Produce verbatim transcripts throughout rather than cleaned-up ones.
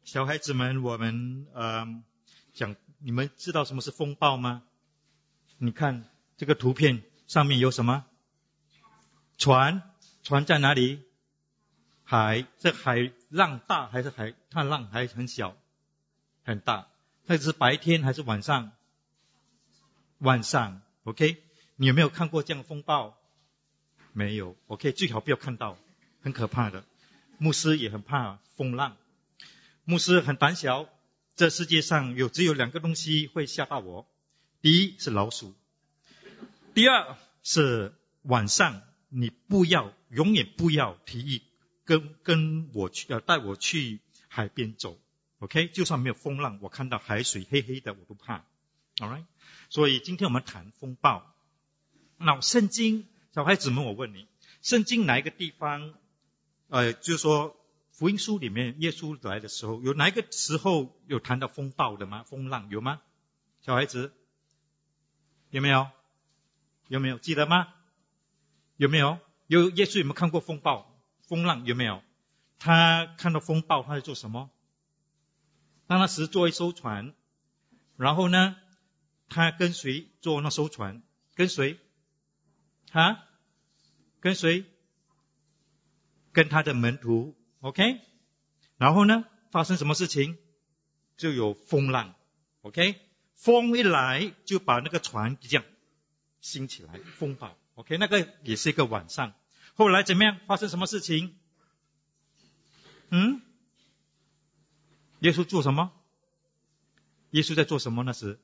小孩子们，我们呃讲，你们知道什么是风暴吗？你看这个图片上面有什么？船，船在哪里？海，这海浪大还是海？它浪还很小，很大。那是白天还是晚上？晚上 ，OK？ 你有没有看过这样的风暴？没有 ，OK？ 最好不要看到，很可怕的。牧师也很怕风浪，牧师很胆小。这世界上有只有两个东西会吓到我，第一是老鼠，第二是晚上你不要，永远不要提议跟跟我去，呃，带我去海边走 ，OK？ 就算没有风浪，我看到海水黑黑的我都怕 ，alright？ 所以今天我们谈风暴。那圣经，小孩子们，我问你，圣经哪一个地方，呃，就是说福音书里面耶稣来的时候，有哪一个时候有谈到风暴的吗？风浪有吗？小孩子有没有？有没有记得吗？有没有？有耶稣有没有看过风暴、风浪？有没有？他看到风暴，他在做什么？当那时坐一艘船，然后呢，他跟谁坐那艘船？跟谁？啊？跟谁？跟他的门徒 ，OK？ 然后呢，发生什么事情？就有风浪 ，OK？ 风一来就把那个船这样兴起来，风暴 ，OK？ 那个也是一个晚上。后来怎么样？发生什么事情？嗯？耶稣做什么？耶稣在做什么？那时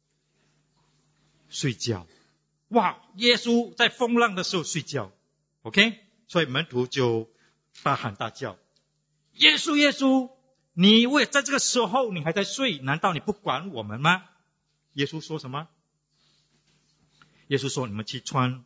睡觉。哇！耶稣在风浪的时候睡觉 ，OK？ 所以门徒就大喊大叫：耶稣，耶稣，你为在这个时候你还在睡，难道你不管我们吗？耶稣说什么？耶稣说：你们去穿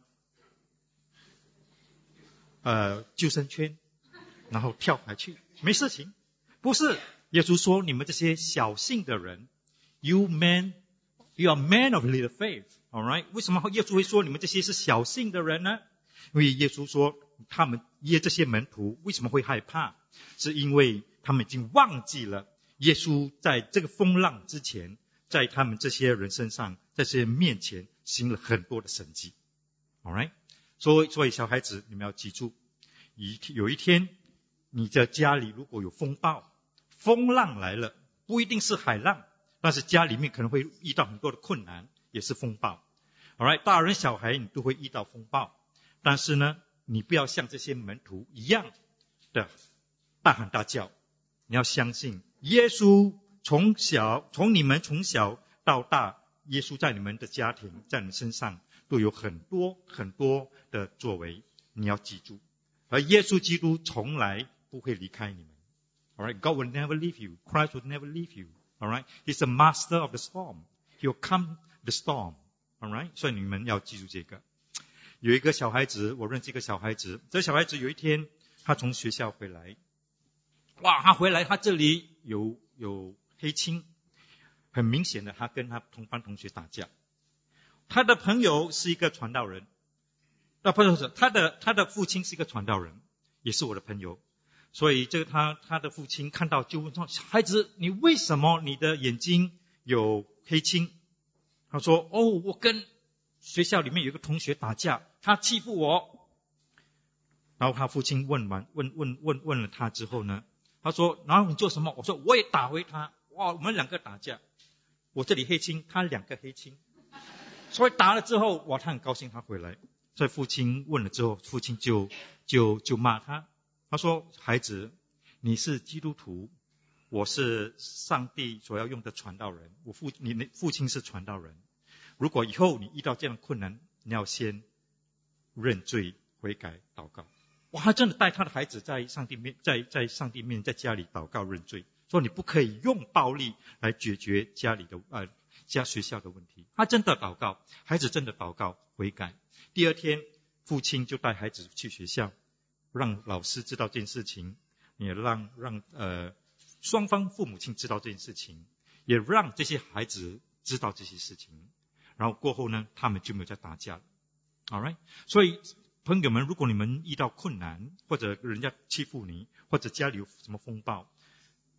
呃救生圈，然后跳海去，没事情。不是，耶稣说：你们这些小信的人 ，You men, you are men of little faith, all right？ 为什么耶稣会说你们这些是小信的人呢？因为耶稣说他们耶这些门徒为什么会害怕？是因为他们已经忘记了耶稣在这个风浪之前，在他们这些人身上，在这些面前行了很多的神迹。all right？ 所以所以小孩子，你们要记住，有一天你在家里如果有风暴，风浪来了，不一定是海浪，但是家里面可能会遇到很多的困难，也是风暴。all right？ 大人小孩你都会遇到风暴，但是呢，你不要像这些门徒一样的大喊大叫。你要相信耶稣从小从你们从小到大，耶稣在你们的家庭，在你们身上都有很多很多的作为，你要记住。而耶稣基督从来不会离开你们。all right? God will never leave you. Christ will never leave you. all right? He's the master of the storm. He will calm the storm. all right? 所以你们要记住这个。有一个小孩子，我认识一个小孩子，这个小孩子有一天他从学校回来，哇，他回来他这里有有黑青，很明显的他跟他同班同学打架。他的朋友是一个传道人，那不是他的他的父亲是一个传道人，也是我的朋友。所以这个他他的父亲看到就问说：孩子，你为什么你的眼睛有黑青？他说：哦，我跟学校里面有一个同学打架，他欺负我。然后他父亲问完问问问问了他之后呢，他说：然后你做什么？我说：我也打回他。哇，我们两个打架，我这里黑青，他两个黑青。所以打了之后，哇，他很高兴他回来。所以父亲问了之后，父亲就就就骂他。他说：孩子，你是基督徒，我是上帝所要用的传道人，我父你的父亲是传道人。如果以后你遇到这样的困难，你要先认罪悔改祷告。哇，他真的带他的孩子在上帝面在在上帝面在家里祷告认罪，说你不可以用暴力来解决家里的呃家学校的问题。他真的祷告，孩子真的祷告悔改。第二天父亲就带孩子去学校，让老师知道这件事情，也让让呃双方父母亲知道这件事情，也让这些孩子知道这些事情。然后过后呢，他们就没有再打架了。all right？ 所以朋友们，如果你们遇到困难，或者人家欺负你，或者家里有什么风暴，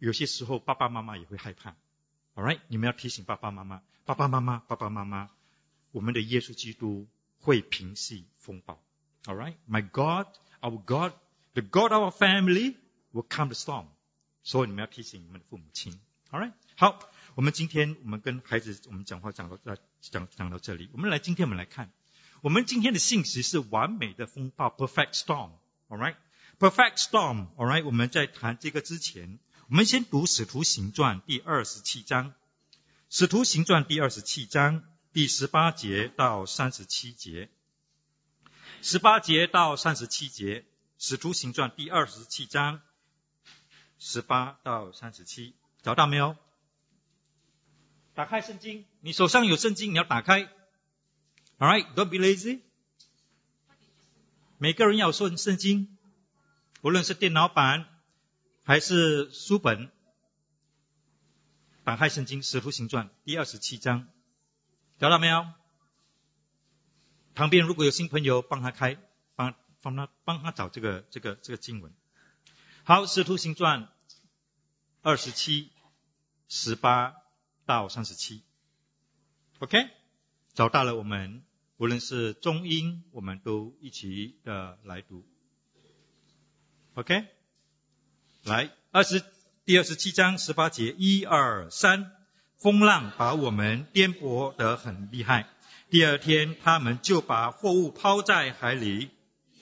有些时候爸爸妈妈也会害怕。Alright， 你们要提醒爸爸妈妈，爸爸妈妈，爸爸妈妈，我们的耶稣基督会平息风暴。Alright， My God, our God, the God of our family will calm the storm。所以你们要提醒你们的父母亲。Alright， 好，我们今天我们跟孩子我们讲话讲到讲讲到这里，我们来今天我们来看，我们今天的信息是完美的风暴 ，perfect storm。Alright，perfect storm。Alright， 我们在谈这个之前，我们先读《使徒行传》第二十七章，《使徒行传》第二十七章第十八节到三十七节，十八节到三十七节，《使徒行传》第二十七章十八到三十七，找到没有？打开圣经，你手上有圣经，你要打开。Alright， don't be lazy。每个人要有圣经，无论是电脑版还是书本，打开圣经《使徒行传》第二十七章，找到没有？旁边如果有新朋友，帮他开，帮帮他帮他找这个这个这个经文。好，《使徒行传》二十七十八到三十七 ，OK， 找到了，我们无论是中英，我们都一起的来读 ，OK。来，二十第二十七章十八节，一二三，风浪把我们颠簸得很厉害。第二天，他们就把货物抛在海里，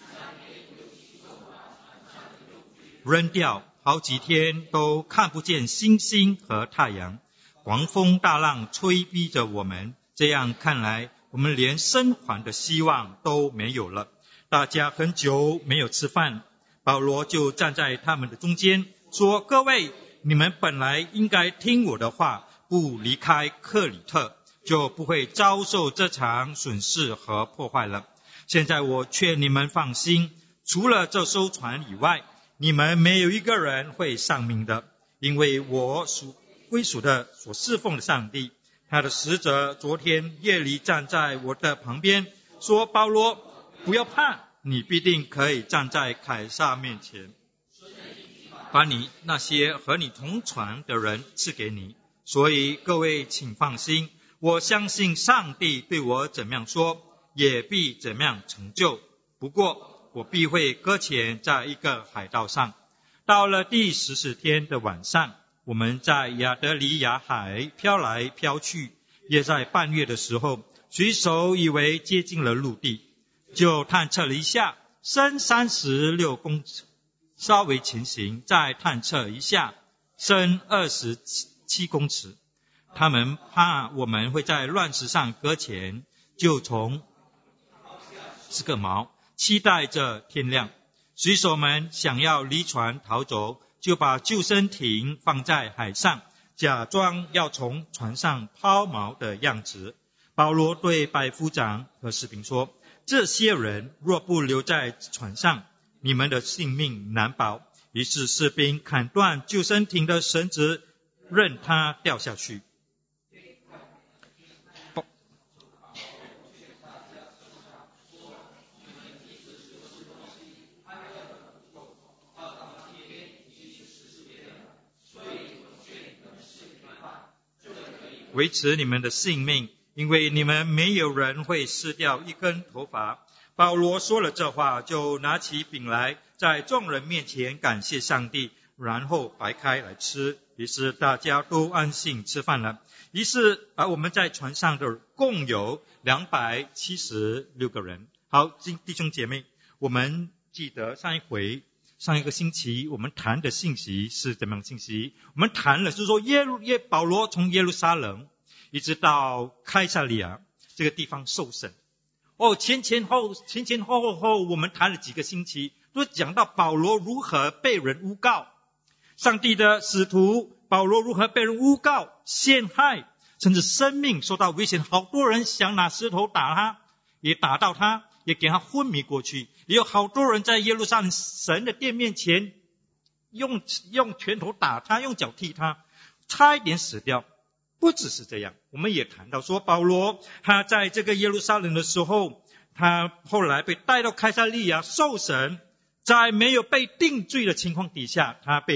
扔掉，好几天都看不见星星和太阳。狂风大浪吹逼着我们，这样看来，我们连生还的希望都没有了。大家很久没有吃饭。保罗就站在他们的中间说，各位，你们本来应该听我的话，不离开克里特，就不会遭受这场损失和破坏了。现在我劝你们放心，除了这艘船以外，你们没有一个人会丧命的，因为我属归属的所侍奉的上帝，他的使者昨天夜里站在我的旁边，说，保罗，不要怕，你必定可以站在凯撒面前，把你那些和你同船的人赐给你。所以各位请放心，我相信上帝对我怎么样说，也必怎么样成就。不过我必会搁浅在一个海岛上。到了第十四天的晚上，我们在亚得里亚海飘来飘去，也在半夜的时候，水手以为接近了陆地，就探测了一下，深三十六公尺，稍微前行，再探测一下，深二十七公尺。他们怕我们会在乱石上搁浅，就从四个锚，期待着天亮。水手们想要离船逃走，就把救生艇放在海上，假装要从船上抛锚的样子。保罗对百夫长和士兵说，这些人若不留在船上，你们的性命难保。于是士兵砍断救生艇的绳子，任它掉下去。维持你们的性命，因为你们没有人会失掉一根头发。保罗说了这话，就拿起饼来，在众人面前感谢上帝，然后掰开来吃。于是大家都安心吃饭了。于是啊，我们在船上的共有两百七十六个人。好，弟兄姐妹，我们记得上一回上一个星期我们谈的信息是怎么样信息？我们谈了就是说耶路耶保罗从耶路撒冷一直到开撒利亚这个地方受审。哦，前前后前前后后后我们谈了几个星期，都讲到保罗如何被人诬告，上帝的使徒保罗如何被人诬告、陷害，甚至生命受到危险，好多人想拿石头打他，也打到他，也给他昏迷过去。也有好多人在耶路撒冷神的殿面前用用拳头打他，用脚踢他，差一点死掉。不只是这样，我们也谈到说保罗他在这个耶路撒冷的时候，他后来被带到开撒利亚受审，在没有被定罪的情况底下，他被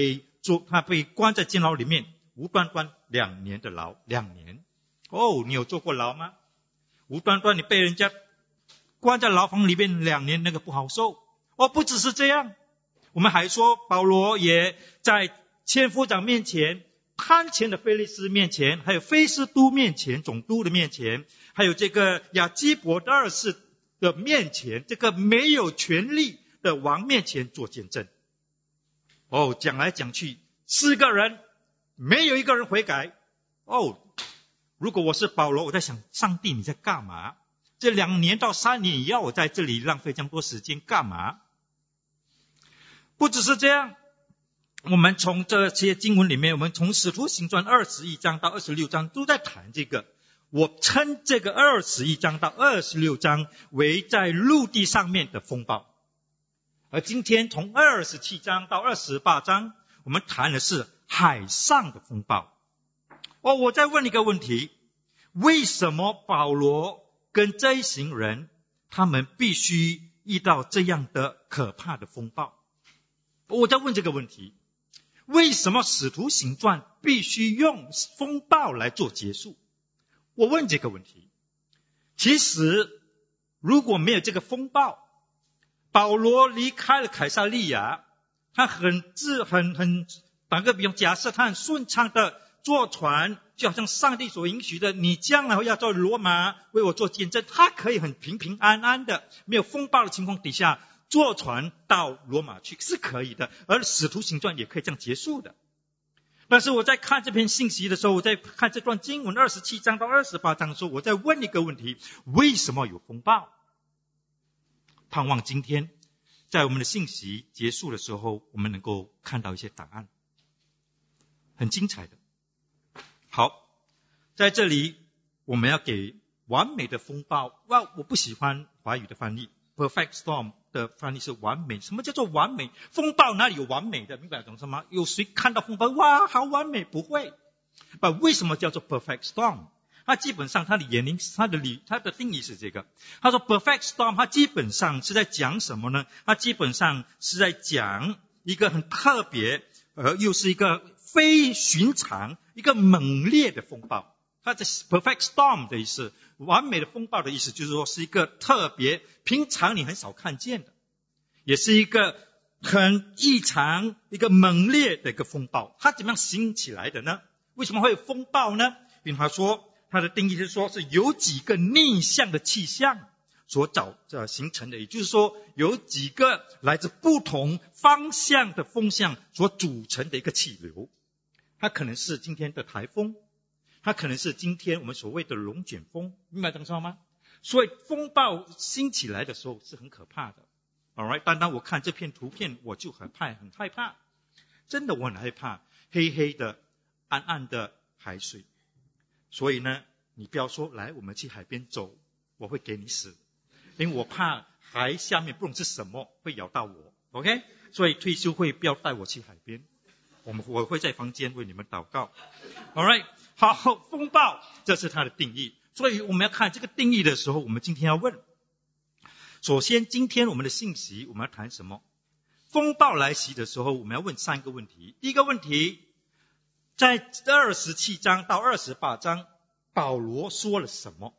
做他被关在监牢里面，无端端两年的牢，两年。哦，你有坐过牢吗？无端端你被人家关在牢房里面两年，那个不好受。哦，不只是这样，我们还说保罗也在千夫长面前、贪钱的菲利斯面前，还有菲斯都面前、总督的面前，还有这个亚基伯的二世的面前，这个没有权力的王面前做见证。哦，讲来讲去，四个人没有一个人悔改。哦，如果我是保罗，我在想，上帝你在干嘛？这两年到三年也要我在这里浪费这么多时间干嘛？不只是这样，我们从这些经文里面，我们从使徒行传二十一章到二十六章都在谈这个。我称这个二十一章到二十六章为在陆地上面的风暴。而今天从二十七章到二十八章，我们谈的是海上的风暴。哦，我再问一个问题，为什么保罗跟这一行人他们必须遇到这样的可怕的风暴？我在问这个问题，为什么使徒行传必须用风暴来做结束？我问这个问题。其实如果没有这个风暴，保罗离开了凯撒利亚，他很自很很打个比方，假设他很顺畅的坐船，就好像上帝所允许的，你将来要到罗马为我做见证，他可以很平平安安的，没有风暴的情况底下坐船到罗马去，是可以的。而使徒行传也可以这样结束的。但是我在看这篇信息的时候，我在看这段经文二十七章到二十八章的时候，我在问一个问题，为什么有风暴？盼望今天在我们的信息结束的时候，我们能够看到一些答案，很精彩的。好，在这里我们要给完美的风暴。哇，我不喜欢华语的翻译 perfect storm 的翻译是完美。什么叫做完美？风暴哪里有完美的？明白懂什么？有谁看到风暴哇好完美？不会。那为什么叫做 perfect storm？ 它基本上它的原因，它的理它的定义是这个。他说 perfect storm 它基本上是在讲什么呢？它基本上是在讲一个很特别而又是一个非寻常一个猛烈的风暴。它的 perfect storm 的意思，完美的风暴的意思，就是说是一个特别平常你很少看见的，也是一个很异常一个猛烈的一个风暴。它怎么样兴起来的呢？为什么会有风暴呢？因为他说它的定义是说是有几个逆向的气象所造呃形成的，也就是说有几个来自不同方向的风向所组成的一个气流。它可能是今天的台风，它可能是今天我们所谓的龙卷风，明白这个吗？所以风暴兴起来的时候是很可怕的。Alright， 单单我看这片图片我就很害很害怕，真的我很害怕黑黑的暗暗的海水。所以呢，你不要说来我们去海边走，我会给你死，因为我怕海下面不懂是什么会咬到我。 OK， 所以退休会不要带我去海边，我们我会在房间为你们祷告。 Alright， 好，风暴这是它的定义。所以我们要看这个定义的时候，我们今天要问，首先今天我们的信息我们要谈什么？风暴来袭的时候，我们要问三个问题。第一个问题，在二十七章到二十八章保罗说了什么？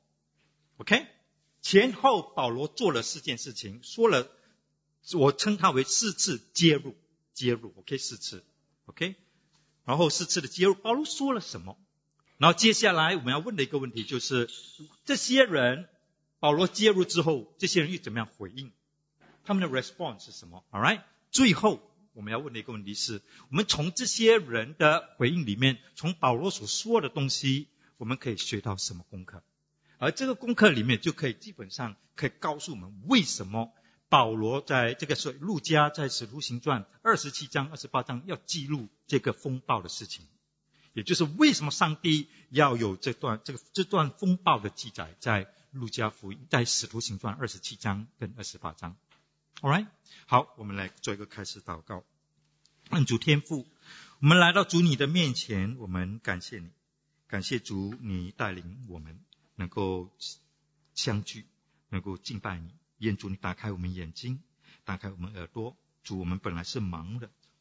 OK， 前后保罗做了四件事情，说了，我称它为四次介入介入 OK， 四次 OK， 然后四次的介入，保罗说了什么？然后接下来我们要问的一个问题就是，这些人保罗介入之后，这些人又怎么样回应？他们的 response 是什么？ Alright， 最后我们要问的一个问题是，我们从这些人的回应里面，从保罗所说的东西，我们可以学到什么功课？而这个功课里面就可以基本上可以告诉我们，为什么保罗在这个路加在使徒行传二十七章二十八章要记录这个风暴的事情，也就是为什么上帝要有这段这个这段风暴的记载在路加福音，在使徒行传二十七章跟二十八章。 Alright， 好，我们来做一个开始祷告。恩主天父，我们来到主你的面前，我们感谢你，感谢主你带领我们能够相聚，能够敬拜你。愿主你打开我们眼睛，打开我们耳朵。主，我们本来是盲的，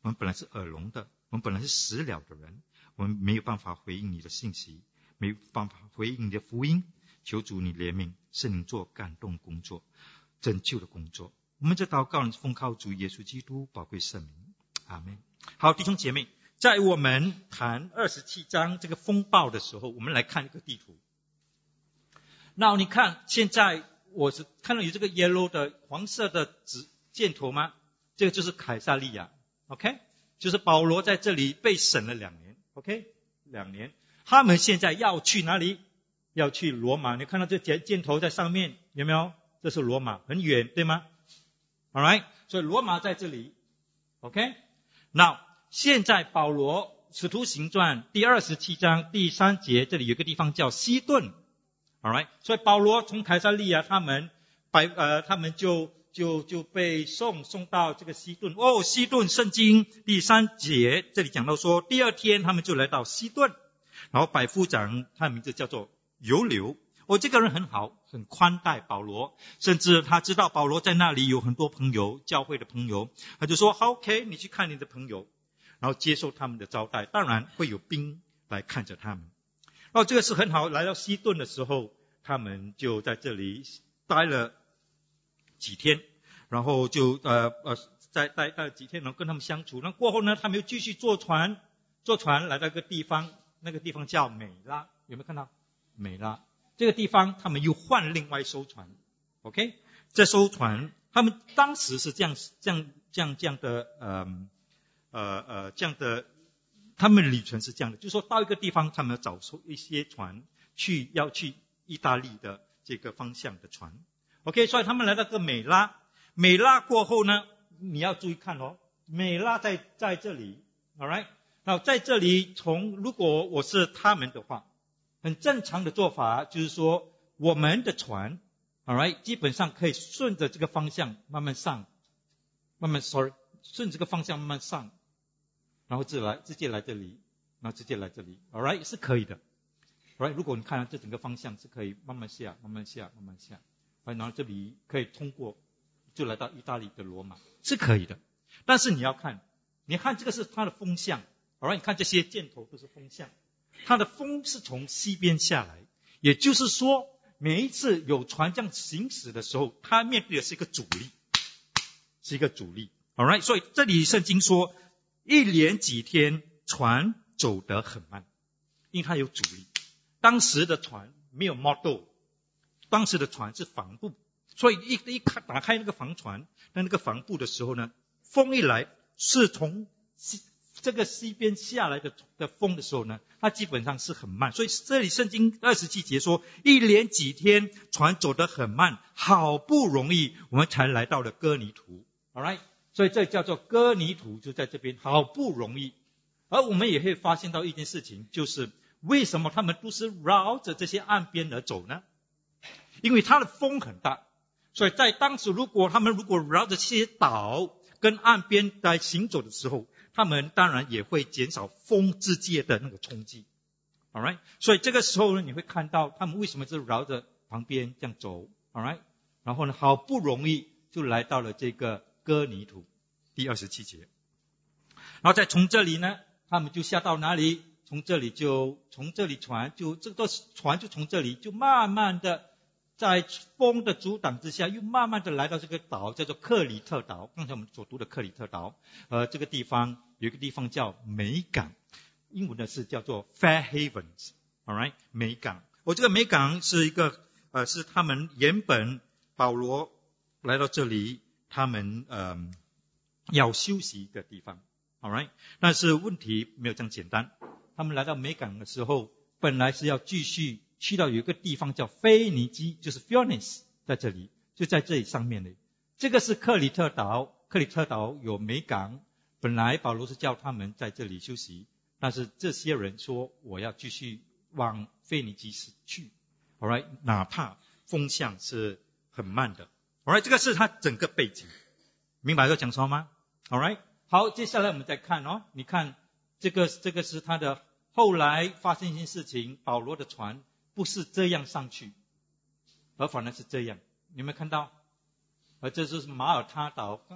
我们本来是耳聋的，我们本来是死了的人，我们没有办法回应你的信息，没有办法回应你的福音。求主你怜悯，圣灵做感动工作，拯救的工作。我们这祷告奉靠主耶稣基督宝贵圣名，阿们。好，弟兄姐妹，在我们谈二十七章这个风暴的时候，我们来看一个地图。那你看，现在我是看到有这个 yellow 的黄色的指箭头吗？这个就是凯撒利亚 ，OK， 就是保罗在这里被审了两年 ，OK， 两年。他们现在要去哪里？要去罗马。你看到这箭箭头在上面，有没有？这是罗马，很远，对吗？ Alright， 所以罗马在这里 ，OK。那现在保罗使徒行传第二十七章第三节，这里有个地方叫西顿 ，Alright， 所以保罗从凯撒利亚他们白呃他们就就就被送送到这个西顿。哦，西顿圣经第三节这里讲到说，第二天他们就来到西顿，然后百夫长他的名字叫做尤留。哦，这个人很好，很宽待保罗，甚至他知道保罗在那里有很多朋友，教会的朋友，他就说好 OK， 你去看你的朋友，然后接受他们的招待，当然会有兵来看着他们。哦，这个是很好。来到西顿的时候，他们就在这里待了几天，然后就呃呃再待待了几天，然后跟他们相处。那过后呢，他们又继续坐船，坐船来到一个地方，那个地方叫美拉，有没有看到？美拉这个地方，他们又换另外一艘船 ，OK， 这艘船他们当时是这样这样这样这样的呃呃呃这样的，他们的旅程是这样的，就是说到一个地方，他们要找出一些船去要去意大利的这个方向的船 ，OK， 所以他们来到个美拉，美拉过后呢，你要注意看哦，美拉在在这里 ，all right， 然后在这里从如果我是他们的话。很正常的做法就是说，我们的船 ，all right， 基本上可以顺着这个方向慢慢上，慢慢 sorry， 顺着这个方向慢慢上，然后直来直接来这里，然后直接来这里 ，all right， 是可以的 ，all right， 如果你看这整个方向是可以慢慢下，慢慢下，慢慢下，然后这里可以通过，就来到意大利的罗马，是可以的。但是你要看，你看这个是它的风向 ，all right， 你看这些箭头都是风向。它的风是从西边下来，也就是说，每一次有船这样行驶的时候，它面对的是一个阻力，是一个阻力。Alright， 所以这里圣经说，一连几天船走得很慢，因为它有阻力。当时的船没有 model， 当时的船是帆布，所以一一打开那个帆船，那那个帆布的时候呢，风一来是从西这个西边下来的的风的时候呢，它基本上是很慢。所以这里圣经二十七节说，一连几天船走得很慢，好不容易我们才来到了哥尼图。Alright， 所以这叫做哥尼图，就在这边，好不容易。而我们也会发现到一件事情，就是为什么他们都是绕着这些岸边而走呢？因为它的风很大，所以在当时如果他们如果绕着这些岛跟岸边来行走的时候，他们当然也会减少风之界的那个冲击 ，alright， 所以这个时候呢，你会看到他们为什么是绕着旁边这样走 ，alright， 然后呢，好不容易就来到了这个哥尼图，第二十七节，然后再从这里呢，他们就下到哪里？从这里就从这里船就这个船就从这里就慢慢的。在风的阻挡之下，又慢慢的来到这个岛，叫做克里特岛。刚才我们所读的克里特岛，呃，这个地方有一个地方叫美港，英文的是叫做 Fair Havens，all right， 美港。我、哦、这个美港是一个，呃，是他们原本保罗来到这里，他们呃要休息的地方 ，all right。但是问题没有这样简单，他们来到美港的时候，本来是要继续。去到有一个地方叫腓尼基，就是 Phoenix， 在这里，就在这里上面的。这个是克里特岛，克里特岛有美港，本来保罗是叫他们在这里休息，但是这些人说我要继续往腓尼基去 ，alright， 哪怕风向是很慢的 ，alright， 这个是他整个背景，明白我讲什么吗 ？alright， 好，接下来我们再看哦，你看这个这个是他的后来发生一件事情，保罗的船。不是这样上去，而反而是这样，你有没有看到？而这就是马耳他岛，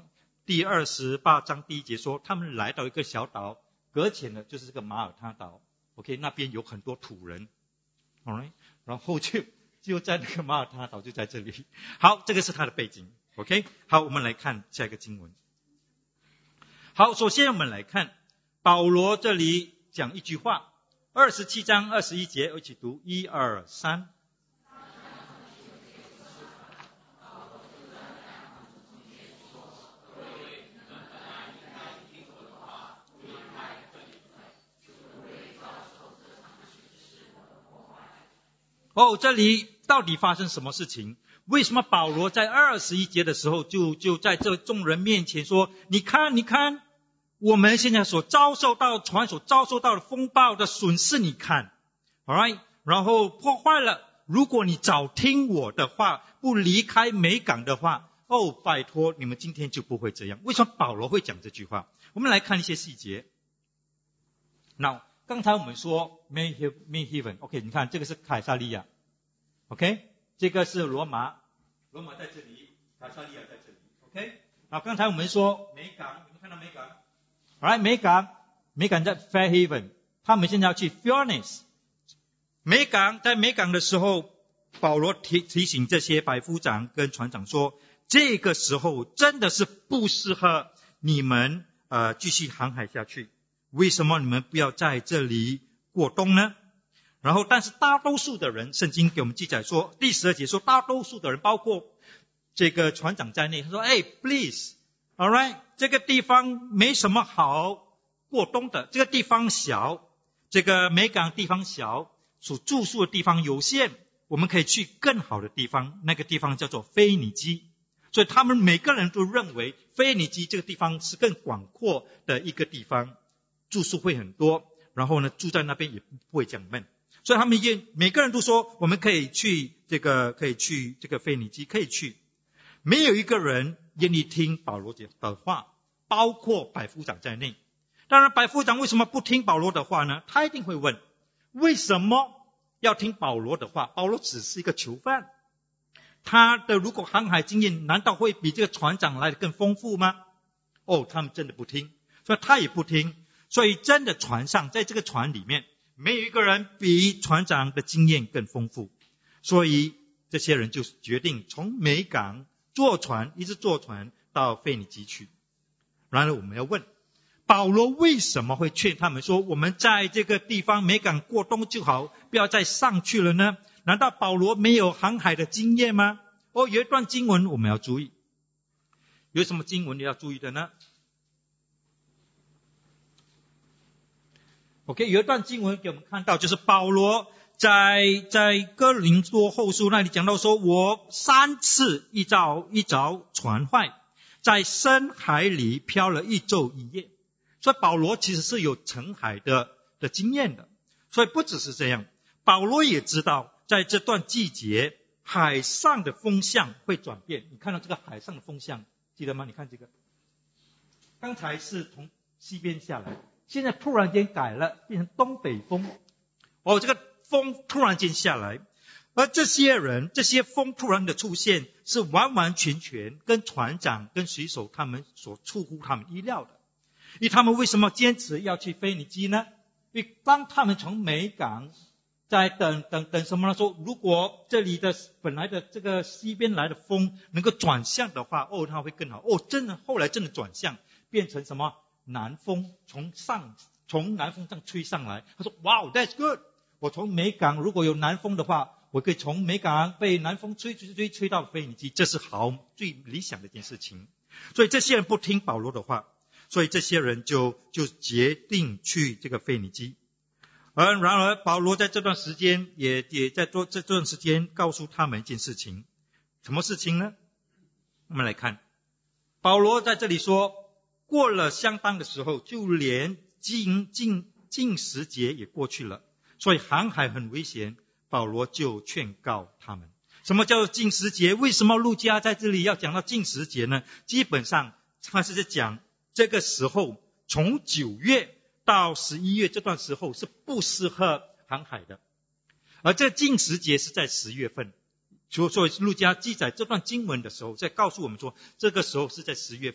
第二十八章第一节说，他们来到一个小岛，搁浅的就是这个马耳他岛。OK， 那边有很多土人 ，Alright， 然后就就在那个马耳他岛就在这里。好，这个是它的背景。OK， 好，我们来看下一个经文。好，首先我们来看保罗这里讲一句话，二十七章二十一节，一起读，一二三。哦，这里到底发生什么事情？为什么保罗在二十一节的时候就就在这众人面前说，你看你看，我们现在所遭受到船所遭受到的风暴的损失，你看 alright， 然后破坏了，如果你早听我的话，不离开美港的话，哦，拜托你们今天就不会这样。为什么保罗会讲这句话？我们来看一些细节。Now，刚才我们说 May Haven， OK， 你看这个是凯撒利亚 ，OK， 这个是罗马，罗马在这里，凯撒利亚在这里 ，OK。好，刚才我们说美港，你们看到美港 ，Alright， 美港，美港在 Fairhaven， 他们现在要去 Phoenix。美港在美港的时候，保罗提提醒这些百夫长跟船长说，这个时候真的是不适合你们呃继续航海下去。为什么你们不要在这里过冬呢？然后但是大多数的人，圣经给我们记载说，第十二节说大多数的人包括这个船长在内，他说，哎 please alright， 这个地方没什么好过冬的，这个地方小，这个美港地方小，所住宿的地方有限，我们可以去更好的地方，那个地方叫做腓尼基。所以他们每个人都认为腓尼基这个地方是更广阔的一个地方，住宿会很多，然后呢住在那边也不会这样闷，所以他们也每个人都说我们可以去这个可以去这个腓尼基，可以去。没有一个人愿意听保罗的话，包括百夫长在内。当然百夫长为什么不听保罗的话呢？他一定会问，为什么要听保罗的话？保罗只是一个囚犯，他的如果航海经验难道会比这个船长来的更丰富吗？哦，他们真的不听，所以他也不听。所以真的船上，在这个船里面，没有一个人比船长的经验更丰富。所以这些人就决定从美港坐船，一直坐船到腓尼基去。然后我们要问，保罗为什么会劝他们说，我们在这个地方美港过冬就好，不要再上去了呢？难道保罗没有航海的经验吗？哦，有一段经文我们要注意。有什么经文你要注意的呢？OK， 有一段经文给我们看到，就是保罗在在哥林多后书那里讲到说，我三次一遭一遭船坏，在深海里漂了一昼一夜。所以保罗其实是有乘海的的经验的。所以不只是这样，保罗也知道在这段季节海上的风向会转变。你看到这个海上的风向记得吗？你看这个，刚才是从西边下来，现在突然间改了，变成东北风。哦，这个风突然间下来，而这些人，这些风突然的出现，是完完全全跟船长、跟水手他们所出乎他们意料的。因为他们为什么坚持要去腓尼基呢？因为当他们从美港在等等等什么呢？说如果这里的本来的这个西边来的风能够转向的话，哦，它会更好。哦，真的，后来真的转向，变成什么？南风，从上从南风上吹上来。他说 Wow, that's good， 我从美港如果有南风的话，我可以从美港被南风吹吹吹吹到腓尼基，这是好最理想的一件事情。所以这些人不听保罗的话，所以这些人就就决定去这个腓尼基。而然而保罗在这段时间也也在做这段时间告诉他们一件事情。什么事情呢？我们来看保罗在这里说，过了相当的时候，就连禁禁禁食节也过去了，所以航海很危险。保罗就劝告他们，什么叫禁食节？为什么路加在这里要讲到禁食节呢？基本上他是在讲这个时候从九月到十一月这段时候是不适合航海的，而这禁食节是在十月份。所以路加记载这段经文的时候，在告诉我们说，这个时候是在十月份，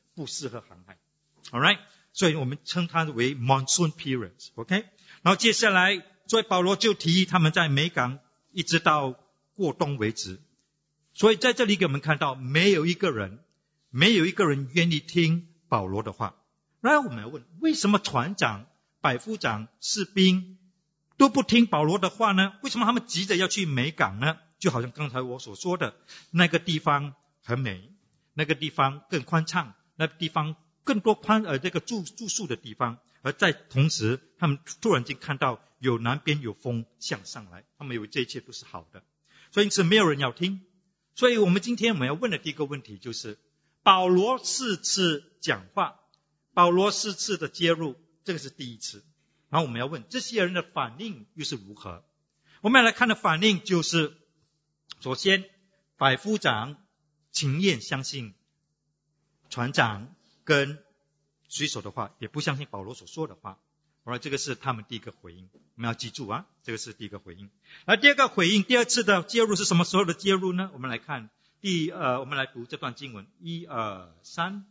不适合航海。Alright， 所以我们称它为 monsoon periods。OK， 然后接下来，所以保罗就提议他们在美港一直到过冬为止。所以在这里给我们看到，没有一个人，没有一个人愿意听保罗的话。然后我们来问，为什么船长、百夫长、士兵都不听保罗的话呢？为什么他们急着要去美港呢？就好像刚才我所说的，那个地方很美，那个地方更宽敞，那个地方更多宽呃这个住住宿的地方。而在同时，他们突然间看到有南边有风向上来，他们以为这一切都是好的，所以因此没有人要听。所以我们今天我们要问的第一个问题就是，保罗四次讲话，保罗四次的介入，这个是第一次。然后我们要问这些人的反应又是如何？我们要来看的反应就是，首先百夫长情愿相信船长跟水手的话，也不相信保罗所说的话。好了，这个是他们第一个回应，我们要记住啊，这个是第一个回应。而第二个回应，第二次的介入是什么时候的介入呢？我们来看第呃，我们来读这段经文，一二三。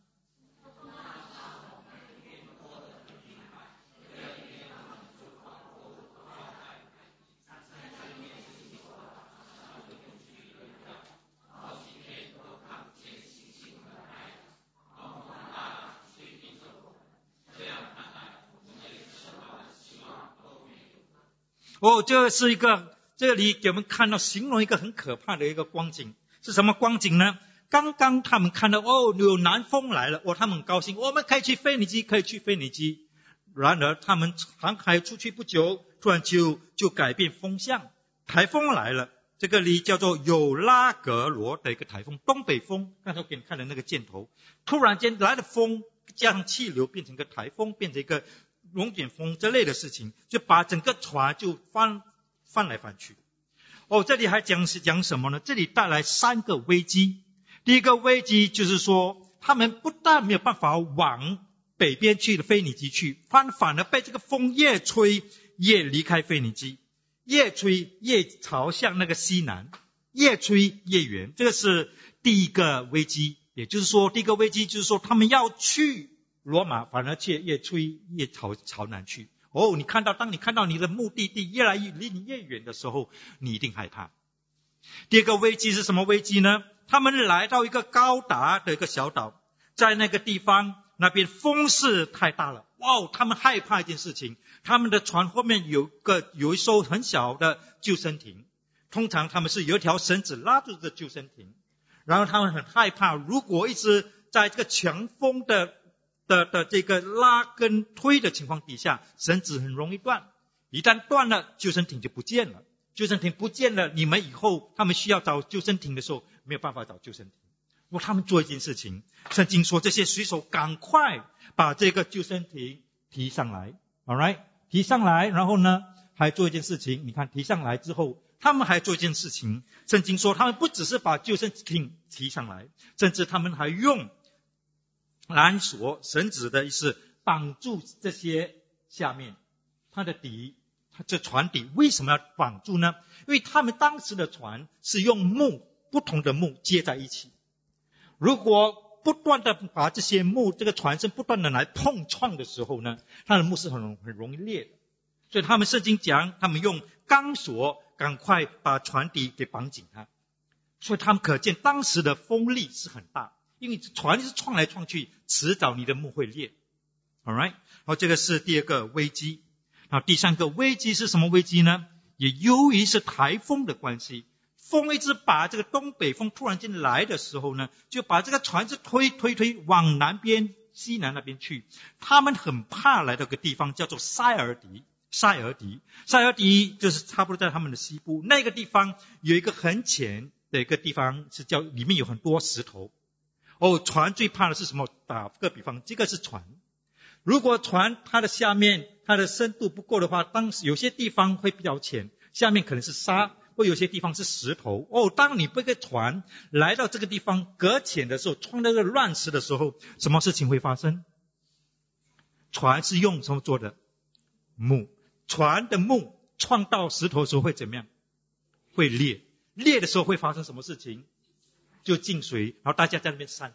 哦，这是一个，这里给我们看到形容一个很可怕的一个光景，是什么光景呢？刚刚他们看到哦有南风来了，哦他们很高兴，我们可以去腓尼基，可以去腓尼基。然而他们航海出去不久，突然就就改变风向，台风来了。这个里叫做有拉格罗的一个台风，东北风。刚才我给你看的那个箭头，突然间来了风，加上气流变成一个台风，变成一个龙卷风这类的事情，就把整个船就翻翻来翻去。哦，这里还讲是讲什么呢？这里带来三个危机。第一个危机就是说，他们不但没有办法往北边去的腓尼基去，反反而被这个风越吹越离开腓尼基，越吹越朝向那个西南，越吹越远。这个是第一个危机。也就是说，第一个危机就是说，他们要去罗马，反而却越吹越朝朝南去。哦，你看到，当你看到你的目的地越来越离你越远的时候，你一定害怕。第二个危机是什么危机呢？他们来到一个高达的一个小岛，在那个地方那边风势太大了，哇，他们害怕一件事情，他们的船后面有个有一艘很小的救生艇，通常他们是有一条绳子拉住这救生艇，然后他们很害怕，如果一直在这个强风的的的这个拉跟推的情况底下，绳子很容易断，一旦断了，救生艇就不见了。救生艇不见了，你们以后他们需要找救生艇的时候，没有办法找救生艇。我他们做一件事情，圣经说这些水手赶快把这个救生艇提上来 ，alright， 提上来，然后呢还做一件事情，你看提上来之后，他们还做一件事情，圣经说他们不只是把救生艇提上来，甚至他们还用缆索绳子的意思绑住这些下面它的底，它这船底为什么要绑住呢？因为他们当时的船是用木，不同的木接在一起，如果不断的把这些木，这个船身不断的来碰撞的时候呢，它的木是很很容易裂的。所以他们圣经讲，他们用钢索赶快把船底给绑紧它。所以他们可见当时的风力是很大，因为船是撞来撞去，迟早你的木会裂。Alright， 好，这个是第二个危机。然后第三个危机是什么危机呢？也由于是台风的关系，风一直把这个东北风突然间来的时候呢，就把这个船是推推推往南边西南那边去。他们很怕来到个地方叫做塞尔迪，塞尔迪，塞尔迪就是差不多在他们的西部，那个地方有一个很浅的一个地方，是叫里面有很多石头。哦，船最怕的是什么？打个比方，这个是船，如果船它的下面它的深度不够的话，当时有些地方会比较浅，下面可能是沙，或有些地方是石头。哦，当你这个船来到这个地方搁浅的时候，撞到这个乱石的时候，什么事情会发生？船是用什么做的？木。船的木撞到石头的时候会怎么样？会裂。裂的时候会发生什么事情？就进水，然后大家在那边 suntan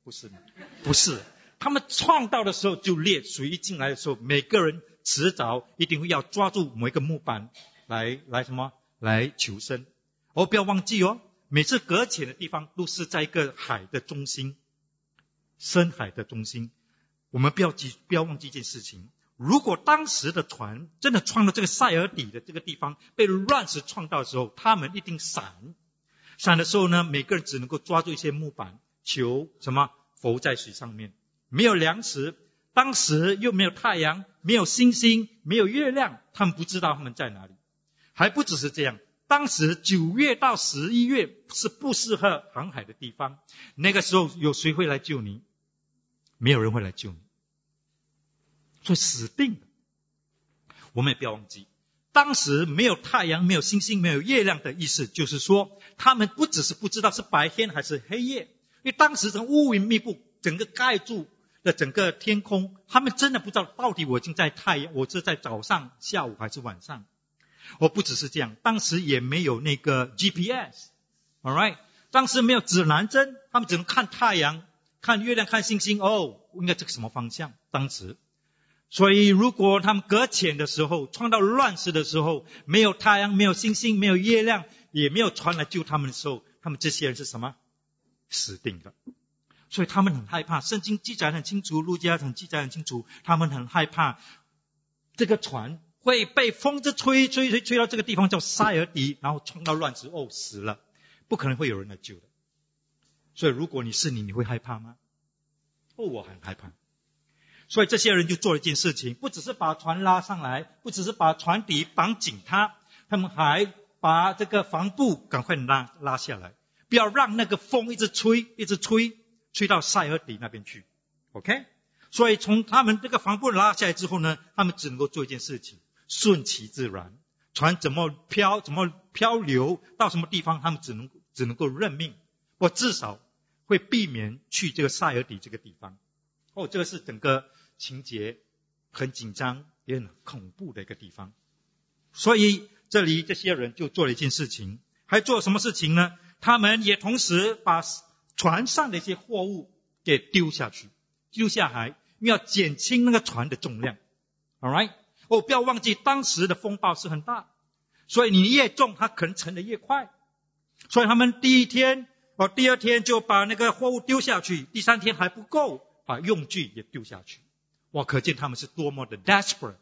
不是吗？不是，他们创造的时候就列，水一进来的时候，每个人迟早一定会要抓住某一个木板来来什么来求生。哦，不要忘记哦，每次搁浅的地方都是在一个海的中心，深海的中心。我们不要记不要忘记一件事情，如果当时的船真的撞到这个塞尔底的这个地方，被乱石撞到的时候，他们一定闪。闪的时候呢，每个人只能够抓住一些木板，求什么浮在水上面。没有粮食，当时又没有太阳，没有星星，没有月亮，他们不知道他们在哪里。还不只是这样，当时九月到十一月是不适合航海的地方，那个时候有谁会来救你？没有人会来救你，所以死定了。我们也不要忘记，当时没有太阳，没有星星，没有月亮的意思就是说，他们不只是不知道是白天还是黑夜，因为当时这乌云密布，整个盖住的整个天空，他们真的不知道到底我已经在太阳，我是在早上、下午还是晚上。我不只是这样，当时也没有那个 G P S，all right， 当时没有指南针，他们只能看太阳、看月亮、看星星。哦，应该这个什么方向？当时，所以如果他们搁浅的时候，撞到乱石的时候，没有太阳，没有星星，没有月亮，也没有船来救他们的时候，他们这些人是什么？死定的。所以他们很害怕，圣经记载很清楚，路加很记载很清楚，他们很害怕这个船会被风之吹吹吹吹到这个地方叫塞尔底，然后撞到乱石，哦，死了，不可能会有人来救的。所以如果你是你，你会害怕吗？哦，我很害怕。所以这些人就做了一件事情，不只是把船拉上来，不只是把船底绑紧它，他们还把这个帆布赶快拉拉下来，不要让那个风一直吹一直吹吹到塞尔底那边去。 OK， 所以从他们这个帆布拉下来之后呢，他们只能够做一件事情，顺其自然，船怎么漂怎么漂流到什么地方，他们只能只能够认命，或至少会避免去这个塞尔底这个地方。哦，这个是整个情节很紧张也很恐怖的一个地方。所以这里这些人就做了一件事情，还做什么事情呢？他们也同时把船上的一些货物给丢下去，丢下来，因为要减轻那个船的重量。 Alright， 哦，不要忘记当时的风暴是很大，所以你越重它可能沉得越快。所以他们第一天哦，第二天就把那个货物丢下去，第三天还不够，把用具也丢下去。哇，可见他们是多么的 desperate，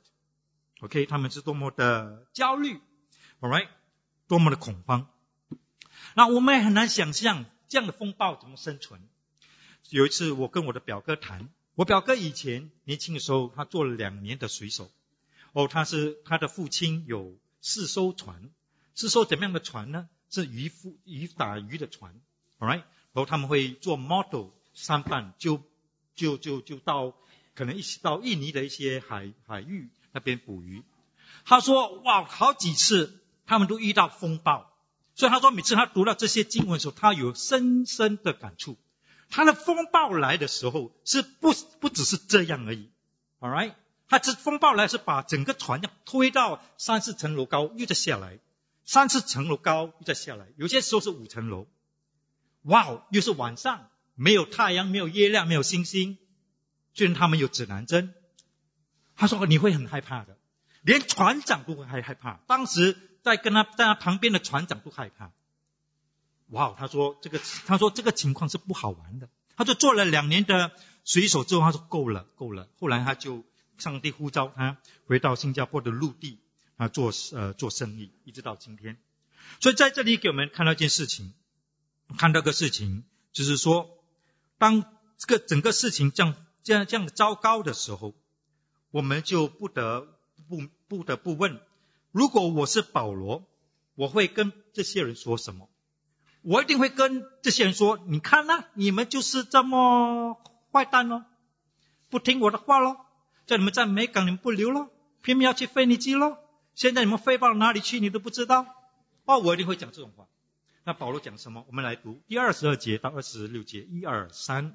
OK， 他们是多么的焦虑， alright， 多么的恐慌。那我们也很难想象这样的风暴怎么生存。有一次我跟我的表哥谈，我表哥以前年轻的时候，他做了两年的水手。哦，他是他的父亲有四艘船，四艘怎么样的船呢？是渔夫渔打鱼的船 ，alright， 然后他们会做 model 三半，就就就就到可能一起到印尼的一些海海域那边捕鱼。他说哇，好几次他们都遇到风暴，所以他说每次他读到这些经文的时候，他有深深的感触。他的风暴来的时候是不不只是这样而已 ，alright， 他这风暴来是把整个船要推到三四层楼高，又再下来，三四层楼高又再下来，有些时候是五层楼。哇，又是晚上，没有太阳，没有月亮，没有星星，虽然他们有指南针。他说你会很害怕的，连船长都会害怕。当时在跟他在他旁边的船长都害怕。哇，他说这个他说这个情况是不好玩的。他就做了两年的水手之后，他说够了够了。后来他就上帝呼召他回到新加坡的陆地啊做呃做生意，一直到今天。所以在这里给我们看到一件事情，看到个事情就是说，当这个整个事情这样这样这样糟糕的时候，我们就不得不不得不问，如果我是保罗，我会跟这些人说什么？我一定会跟这些人说，你看啊，你们就是这么坏蛋咯，不听我的话咯，叫你们在美港你们不留咯，偏偏要去腓尼基咯，现在你们飞到哪里去你都不知道。哦，我一定会讲这种话。那保罗讲什么？我们来读第二十二节到二十六节，一二三。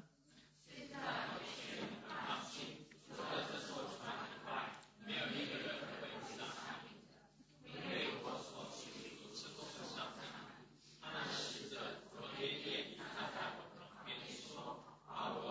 我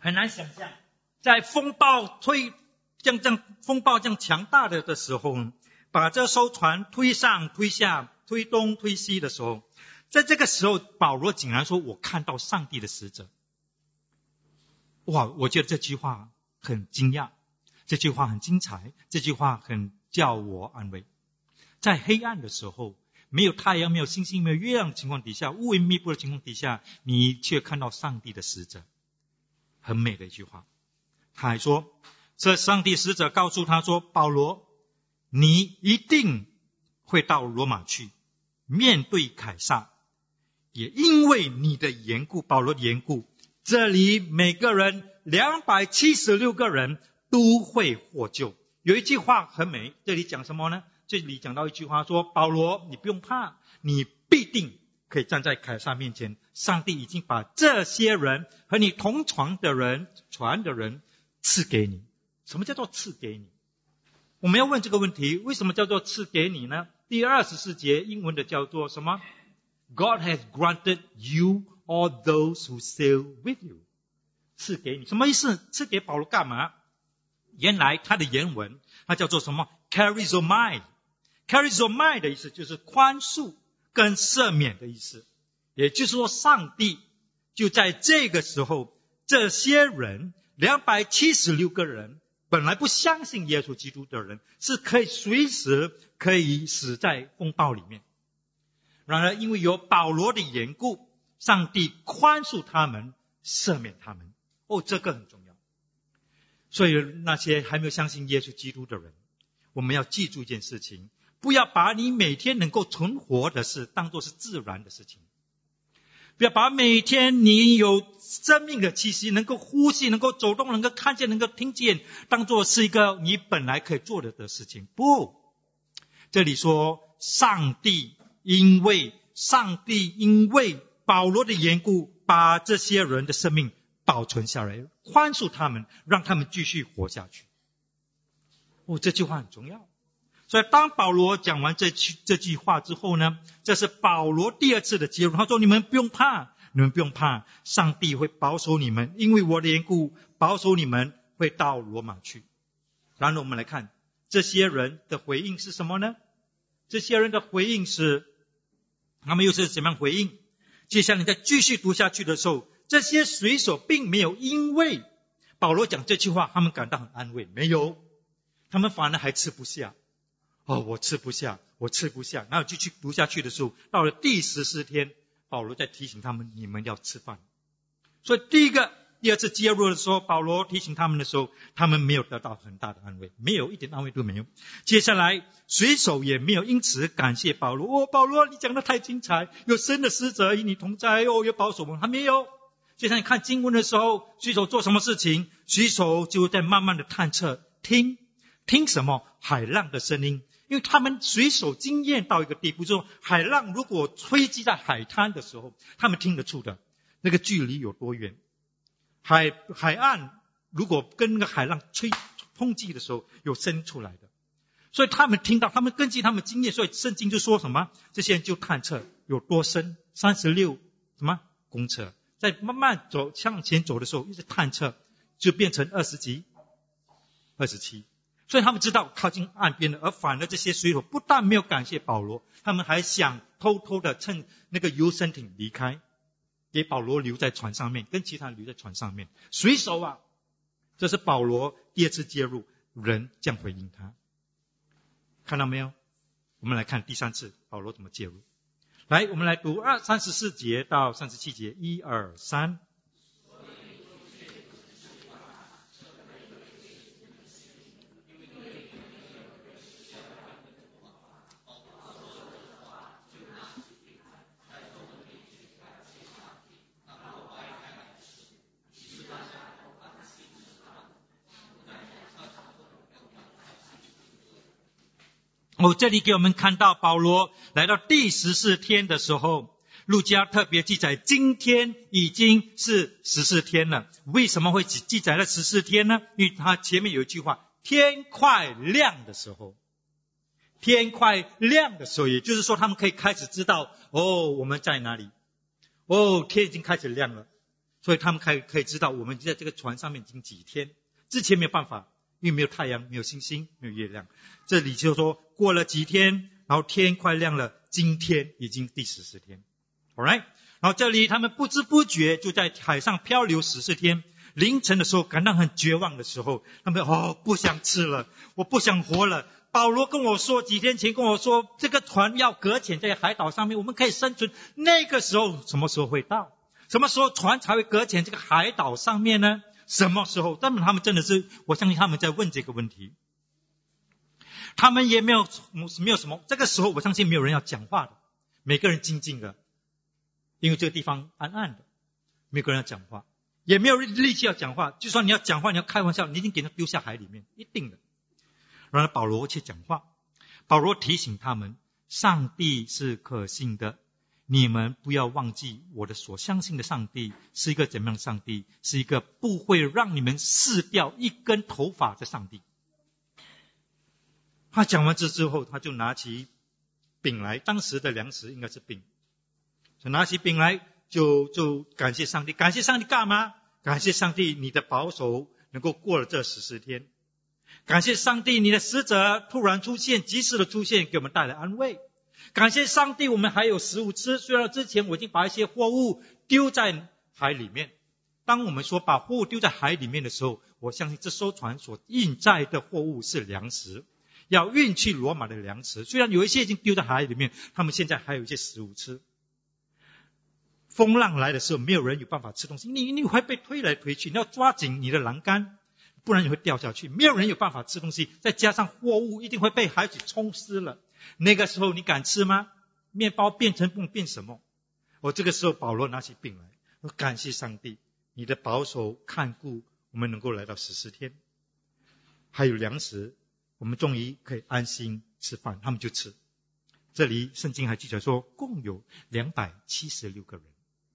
很难想象，在风暴推这样这样风暴这样强大的的时候，把这艘船推上推下推东推西的时候，在这个时候保罗竟然说我看到上帝的使者。哇，我觉得这句话很惊讶，这句话很精彩，这句话很叫我安慰。在黑暗的时候，没有太阳没有星星没有月亮的情况底下，乌云密布的情况底下，你却看到上帝的使者，很美的一句话。他还说，这上帝使者告诉他说，保罗，你一定会到罗马去面对凯撒，也因为你的缘故，保罗的缘故，这里每个人两百七十六个人都会获救。有一句话很美，这里讲什么呢？这里讲到一句话说，保罗你不用怕，你必定可以站在凯撒面前，上帝已经把这些人和你同床的人船的人赐给你。什么叫做赐给你？我们要问这个问题，为什么叫做赐给你呢？第二十四节英文的叫做什么？ God has granted you all those who sail with you。 赐给你什么意思？赐给保罗干嘛？原来它的原文它叫做什么？ charizomai。 charizomai 的意思就是宽恕跟赦免的意思。也就是说，上帝就在这个时候，这些人两百七十六个人本来不相信耶稣基督的人，是可以随时可以死在风暴里面。然而因为有保罗的缘故，上帝宽恕他们，赦免他们。哦，这个很重要。所以那些还没有相信耶稣基督的人，我们要记住一件事情，不要把你每天能够存活的事当作是自然的事情，不要把每天你有生命的气息，能够呼吸，能够走动，能够看见，能够听见，当作是一个你本来可以做的的事情。不，这里说上帝因为上帝因为保罗的缘故，把这些人的生命保存下来，宽恕他们，让他们继续活下去。哦，这句话很重要。所以当保罗讲完这句这句话之后呢，这是保罗第二次的结论。他说，你们不用怕，你们不用怕，上帝会保守你们，因为我的缘故，保守你们会到罗马去。然后我们来看这些人的回应是什么呢？这些人的回应是，他们又是怎么样回应？接下来你再继续读下去的时候，这些水手并没有因为保罗讲这句话他们感到很安慰，没有，他们反而还吃不下。哦，我吃不下，我吃不下。然后继续读下去的时候，到了第十四天，保罗在提醒他们，你们要吃饭。所以第一个第二次介入的时候，保罗提醒他们的时候，他们没有得到很大的安慰，没有一点安慰都没有。接下来水手也没有因此感谢保罗，哦，保罗你讲得太精彩，有神的使者与你同在，哦，有保守我们。还没有。接下来你看经文的时候，水手做什么事情？水手就在慢慢的探测，听听什么？海浪的声音。因为他们水手经验到一个地步，就是海浪如果吹击在海滩的时候，他们听得出的那个距离有多远。海海岸如果跟那个海浪吹碰击的时候，有声音出来的。所以他们听到，他们根据他们经验，所以圣经就说什么？这些人就探测有多深，三十六什么公尺，在慢慢走向前走的时候，一直探测，就变成二十几、二十七。所以他们知道靠近岸边了，而反而这些水手不但没有感谢保罗，他们还想偷偷的趁那个游生艇离开，给保罗留在船上面，跟其他人留在船上面。水手啊，这是保罗第二次介入，人这样回应他。看到没有？我们来看第三次保罗怎么介入。来，我们来读二三十四节到三十七节，一二三。哦，这里给我们看到保罗来到第十四天的时候，路加特别记载今天已经是十四天了。为什么会只记载了十四天呢？因为他前面有一句话，天快亮的时候，天快亮的时候，也就是说他们可以开始知道，哦，我们在哪里，哦，天已经开始亮了。 所以他们可以可以知道我们在这个船上面已经几天，之前没有办法，因为没有太阳，没有星星，没有月亮。这里就说过了几天，然后天快亮了，今天已经第十四天。 Alright， 然后这里他们不知不觉就在海上漂流十四天。凌晨的时候感到很绝望的时候，他们哦不想吃了，我不想活了。保罗跟我说，几天前跟我说，这个船要搁浅在海岛上面，我们可以生存。那个时候什么时候会到？什么时候船才会搁浅这个海岛上面呢？什么时候？他们他们真的是，我相信他们在问这个问题。他们也没有没有什么，这个时候我相信没有人要讲话的，每个人静静的，因为这个地方暗暗的，没有人要讲话，也没有力气要讲话。就算你要讲话，你要开玩笑，你一定给他丢下海里面，一定的。然后保罗去讲话，保罗提醒他们，上帝是可信的，你们不要忘记我的所相信的上帝是一个怎么样的上帝，是一个不会让你们撕掉一根头发的上帝。他讲完这之后，他就拿起饼来，当时的粮食应该是饼，就拿起饼来，就就感谢上帝。感谢上帝干嘛？感谢上帝你的保守能够过了这十四天，感谢上帝你的使者突然出现，及时的出现，给我们带来安慰。感谢上帝我们还有食物吃，虽然之前我已经把一些货物丢在海里面。当我们说把货物丢在海里面的时候，我相信这艘船所运载的货物是粮食，要运去罗马的粮食。虽然有一些已经丢在海里面，他们现在还有一些食物吃。风浪来的时候，没有人有办法吃东西，你你会被推来推去，你要抓紧你的栏杆，不然你会掉下去。没有人有办法吃东西，再加上货物一定会被海水冲湿了。那个时候你敢吃吗？面包变成不变什么？我、哦、这个时候保罗拿起饼来，我感谢上帝，你的保守看顾，我们能够来到十四天，还有粮食，我们终于可以安心吃饭。他们就吃。这里圣经还记载说，共有两百七十六个人。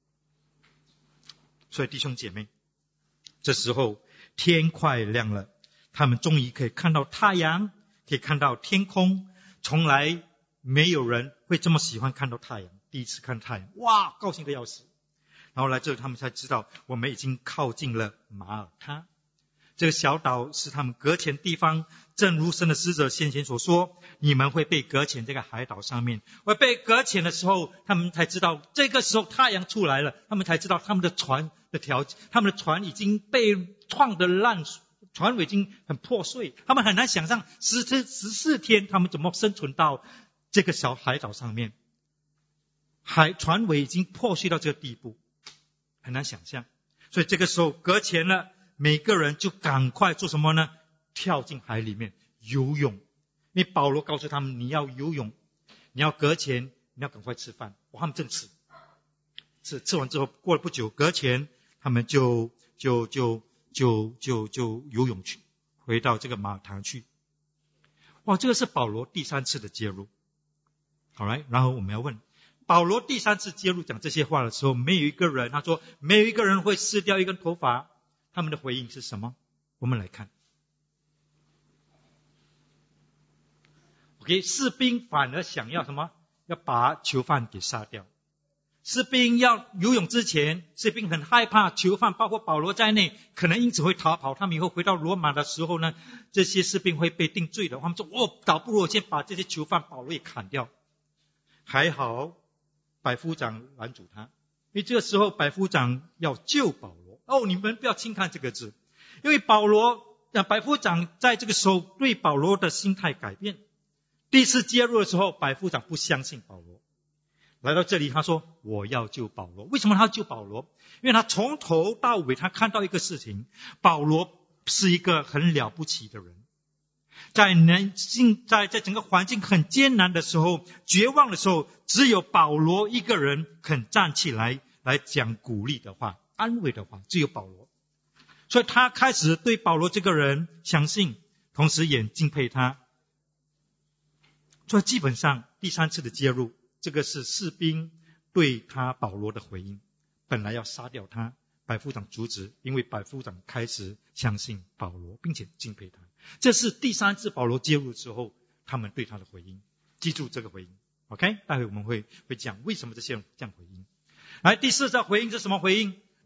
所以弟兄姐妹，这时候天快亮了，他们终于可以看到太阳，可以看到天空。从来没有人会这么喜欢看到太阳，第一次看太阳，哇，高兴的要死。然后来这里他们才知道，我们已经靠近了马耳他。这个小岛是他们搁浅地方，正如神的使者先前所说，你们会被搁浅这个海岛上面。而被搁浅的时候，他们才知道，这个时候太阳出来了，他们才知道他们的船的条件，他们的船已经被撞得烂，船尾已经很破碎，他们很难想象十十四天他们怎么生存到这个小海岛上面。海船尾已经破碎到这个地步，很难想象。所以这个时候搁浅了，每个人就赶快做什么呢？跳进海里面游泳。因为保罗告诉他们，你要游泳，你要搁浅，你要赶快吃饭。哇，他们正吃吃吃完之后，过了不久，搁浅，他们就就就就就就游泳去，回到这个马堂去。哇，这个是保罗第三次的介入。好来，然后我们要问，保罗第三次介入讲这些话的时候，没有一个人，他说没有一个人会撕掉一根头发。他们的回应是什么？我们来看。OK， 士兵反而想要什么？要把囚犯给杀掉。士兵要游泳之前，士兵很害怕囚犯，包括保罗在内，可能因此会逃跑。他们以后回到罗马的时候呢，这些士兵会被定罪的。他们说，哦，倒不如我先把这些囚犯保罗也砍掉。还好百夫长拦阻他，因为这个时候百夫长要救保罗。哦，你们不要轻看这个字，因为保罗百夫长在这个时候对保罗的心态改变。第一次介入的时候，百夫长不相信保罗，来到这里他说我要救保罗。为什么他要救保罗？因为他从头到尾他看到一个事情，保罗是一个很了不起的人。在人性在在整个环境很艰难的时候，绝望的时候，只有保罗一个人肯站起来来讲鼓励的话，安慰的话，只有保罗。所以他开始对保罗这个人相信，同时也敬佩他。所以基本上第三次的介入，这个是士兵对他保罗的回应。本来要杀掉他，百夫长阻止，因为百夫长开始相信保罗，并且敬佩他。这是第三次保罗介入之后，他们对他的回应。记住这个回应 OK， 待会我们会会讲为什么这些人这样回应。来，第四次回应是什么回应？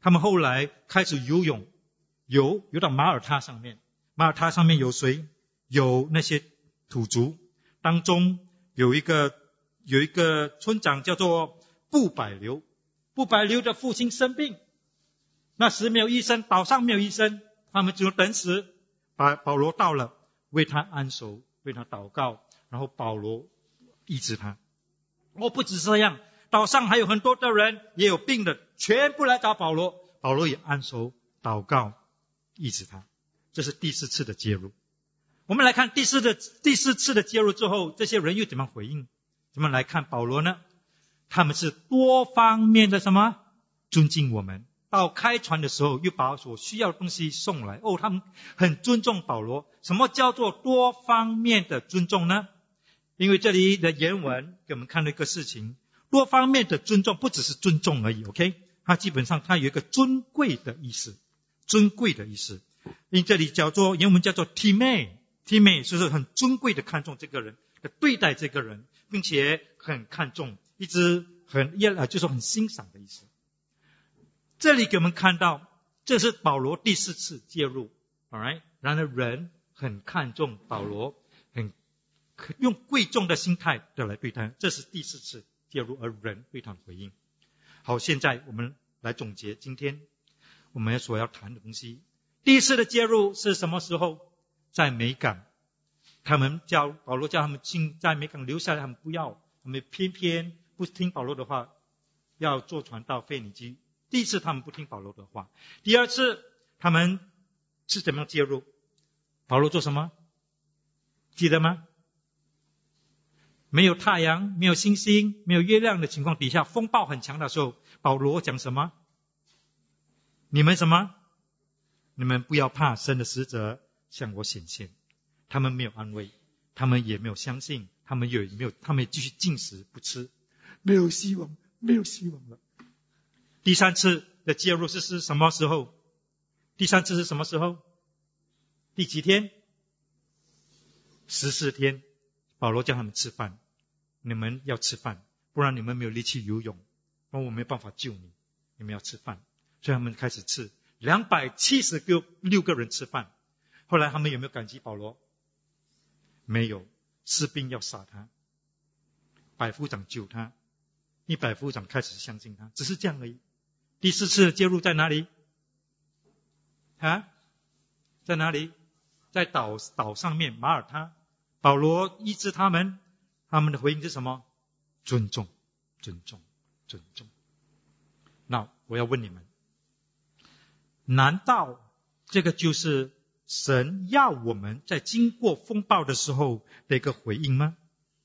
他们后来开始游泳，游游到马耳他上面。马耳他上面有谁？有那些土族，当中有一个有一个村长叫做布百流。布百流的父亲生病，那时没有医生，岛上没有医生，他们只能等死。把保罗到了，为他安守，为他祷告，然后保罗医治他。哦，不止这样，岛上还有很多的人也有病的，全部来找保罗，保罗也安守祷告医治他。这是第四次的介入。我们来看第四的第四次的介入之后，这些人又怎么回应？怎么来看保罗呢？他们是多方面的什么尊敬我们，到开船的时候又把所需要的东西送来。哦，他们很尊重保罗。什么叫做多方面的尊重呢？因为这里的原文给我们看了一个事情，多方面的尊重不只是尊重而已 OK， 它基本上它有一个尊贵的意思，尊贵的意思。因为这里叫做原文叫做 time time， 就是很尊贵的看重这个人，的对待这个人，并且很看重，一直很就是很欣赏的意思。这里给我们看到，这是保罗第四次介入 alright， 然而人很看重保罗，很用贵重的心态的来对待，这是第四次介入，而人对他的回应。好，现在我们来总结今天我们所要谈的东西。第一次的介入是什么时候？在美港，他们叫保罗叫他们进在美港留下来，他们不要，他们偏偏不听保罗的话，要坐船到腓尼基。第一次他们不听保罗的话。第二次他们是怎么样介入？保罗做什么？记得吗？没有太阳，没有星星，没有月亮的情况底下，风暴很强的时候，保罗讲什么？你们什么？你们不要怕，神的使者向我显现。他们没有安慰，他们也没有相信，他们也没有，他们也继续禁食不吃，没有希望，没有希望了。第三次的介入是是什么时候？第三次是什么时候？第几天？十四天。保罗叫他们吃饭，你们要吃饭，不然你们没有力气游泳，不然我没办法救你，你们要吃饭。所以他们开始吃，两百七十六个人吃饭。后来他们有没有感激保罗？没有，士兵要杀他，百夫长救他，一百夫长开始相信他，只是这样而已。第四次的介入在哪里？啊，在哪里？在岛岛上面，马耳他。保罗医治他们，他们的回应是什么？尊重，尊重，尊重。那我要问你们，难道这个就是神要我们在经过风暴的时候的一个回应吗？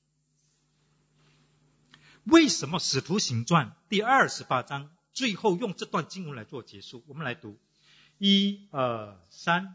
为什么使徒行传第二十八章最后用这段经文来做结束？我们来读，一二三。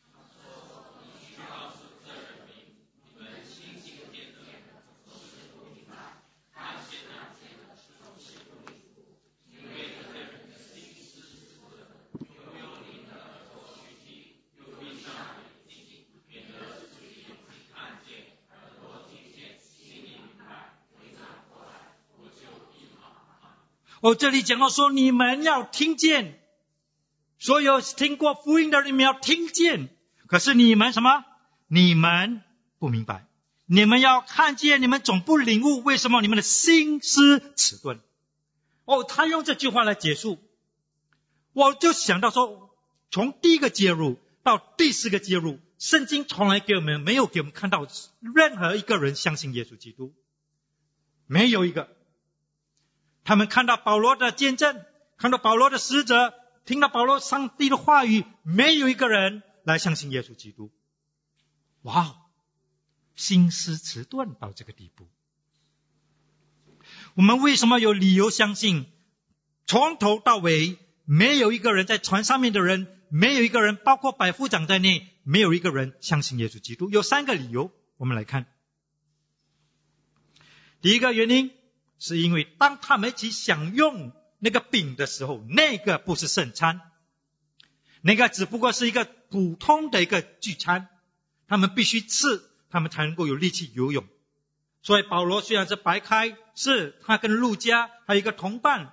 哦，这里讲到说你们要听见，所有听过福音的人，你们要听见。可是你们什么？你们不明白，你们要看见，你们总不领悟，为什么你们的心思迟钝？哦，他用这句话来结束，我就想到说，从第一个介入到第四个介入，圣经从来给我们没有给我们看到任何一个人相信耶稣基督，没有一个。他们看到保罗的见证，看到保罗的使者，听到保罗上帝的话语，没有一个人来相信耶稣基督。哇，心思迟钝到这个地步。我们为什么有理由相信从头到尾没有一个人在船上面的人，没有一个人包括百夫长在内，没有一个人相信耶稣基督？有三个理由，我们来看。第一个原因是因为当他们一起享用那个饼的时候，那个不是圣餐，那个只不过是一个普通的一个聚餐，他们必须吃，他们才能够有力气游泳。所以保罗虽然是白开，是他跟路加还有一个同伴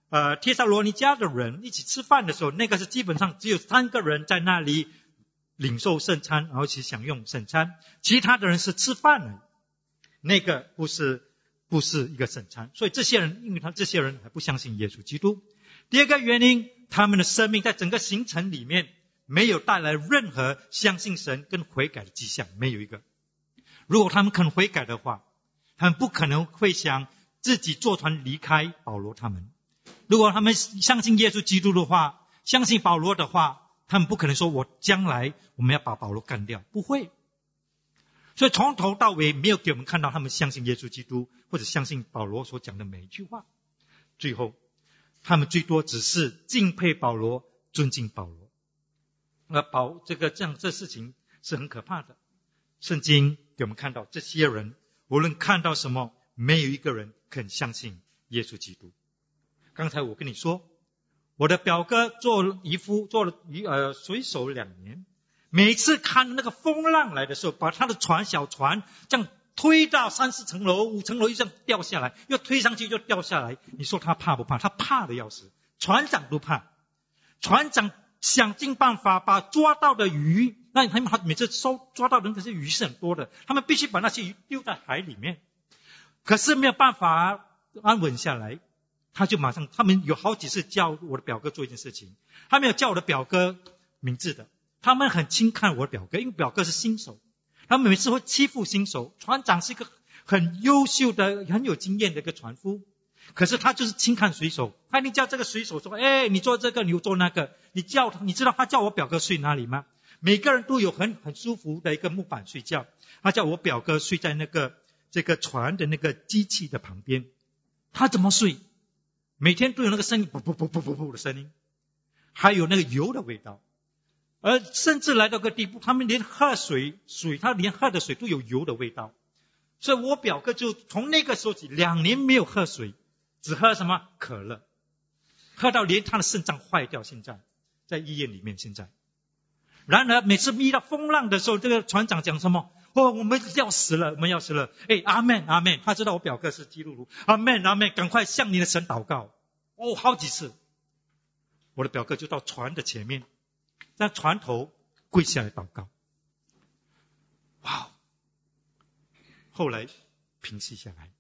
呃帖撒罗尼迦的人一起吃饭的时候，那个是基本上只有三个人在那里领受圣餐，然后去享用圣餐，其他的人是吃饭而已，那个不是不是一个圣餐。所以这些人，因为他这些人还不相信耶稣基督。第二个原因，他们的生命在整个行程里面没有带来任何相信神跟悔改的迹象，没有一个。如果他们肯悔改的话，他们不可能会想自己坐船离开保罗他们。如果他们相信耶稣基督的话，相信保罗的话，他们不可能说我将来我们要把保罗干掉，不会。所以从头到尾没有给我们看到他们相信耶稣基督或者相信保罗所讲的每一句话。最后他们最多只是敬佩保罗，尊敬保罗。而保这个这样这事情是很可怕的。圣经给我们看到这些人无论看到什么，没有一个人肯相信耶稣基督。刚才我跟你说，我的表哥做渔夫，做了呃水手两年，每次看那个风浪来的时候，把他的船小船这样推到三四层楼五层楼，就这样掉下来，又推上去就掉下来。你说他怕不怕？他怕的要死，船长都怕。船长想尽办法把抓到的鱼，那他们每次收抓到的可是鱼是很多的，他们必须把那些鱼丢在海里面，可是没有办法安稳下来。他就马上，他们有好几次叫我的表哥做一件事情，他没有叫我的表哥名字的，他们很轻看我的表哥，因为表哥是新手，他们每次会欺负新手。船长是一个很优秀的很有经验的一个船夫，可是他就是轻看水手。他一定叫这个水手说，哎，你做这个，你做那个，你叫他，你知道他叫我表哥睡哪里吗？每个人都有很很舒服的一个木板睡觉，他叫我表哥睡在那个这个船的那个机器的旁边。他怎么睡？每天都有那个声音，噗噗噗噗噗噗的声音，还有那个油的味道。而甚至来到个地步，他们连喝水水他连喝的水都有油的味道。所以我表哥就从那个时候起两年没有喝水，只喝什么可乐，喝到连他的肾脏坏掉，现在在医院里面。现在然而每次遇到风浪的时候，这个船长讲什么？哦，我们要死了，我们要死了。哎，阿们阿们，他知道我表哥是基督徒，阿们阿们，赶快向你的神祷告。哦，好几次我的表哥就到船的前面，在船头跪下来祷告。哇，后来平息下来。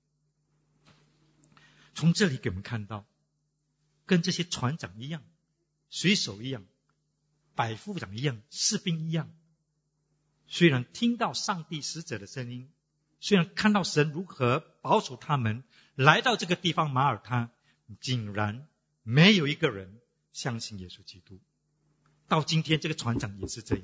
从这里给我们看到，跟这些船长一样，水手一样，百夫长一样，士兵一样，虽然听到上帝使者的声音，虽然看到神如何保守他们来到这个地方马耳他，竟然没有一个人相信耶稣基督。到今天这个船长也是这样。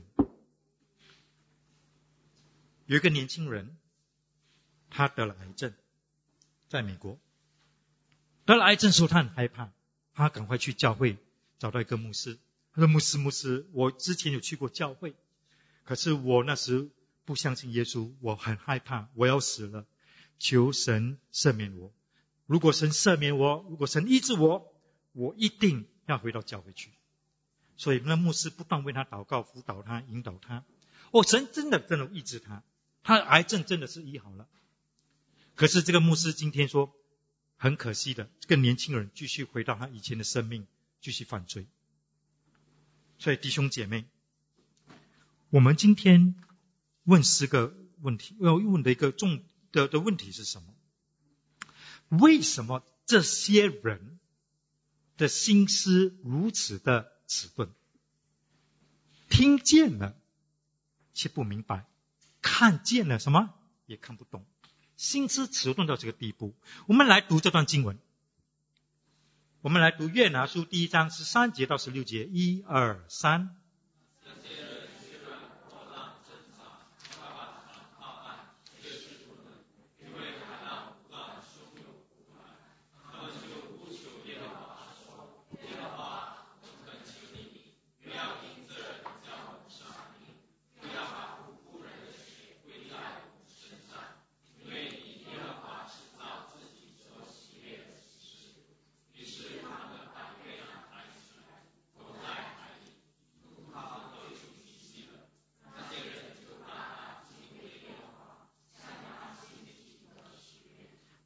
有一个年轻人，他得了癌症，在美国得了癌症的时候，他很害怕，他赶快去教会找到一个牧师，他说牧师牧师，我之前有去过教会，可是我那时不相信耶稣，我很害怕，我要死了，求神赦免我。如果神赦免我，如果神医治我，我一定要回到教会去。所以那牧师不断为他祷告，辅导他，引导他。哦，神真的真的医治他，他的癌症真的是医好了。可是这个牧师今天说，很可惜的，这个年轻人继续回到他以前的生命，继续犯罪。所以弟兄姐妹，我们今天问四个问题，要问的一个重的的问题是什么？为什么这些人的心思如此的迟钝？听见了却不明白，看见了什么也看不懂，心思迟钝到这个地步。我们来读这段经文，我们来读约拿书第一章十三节到十六节，一二三。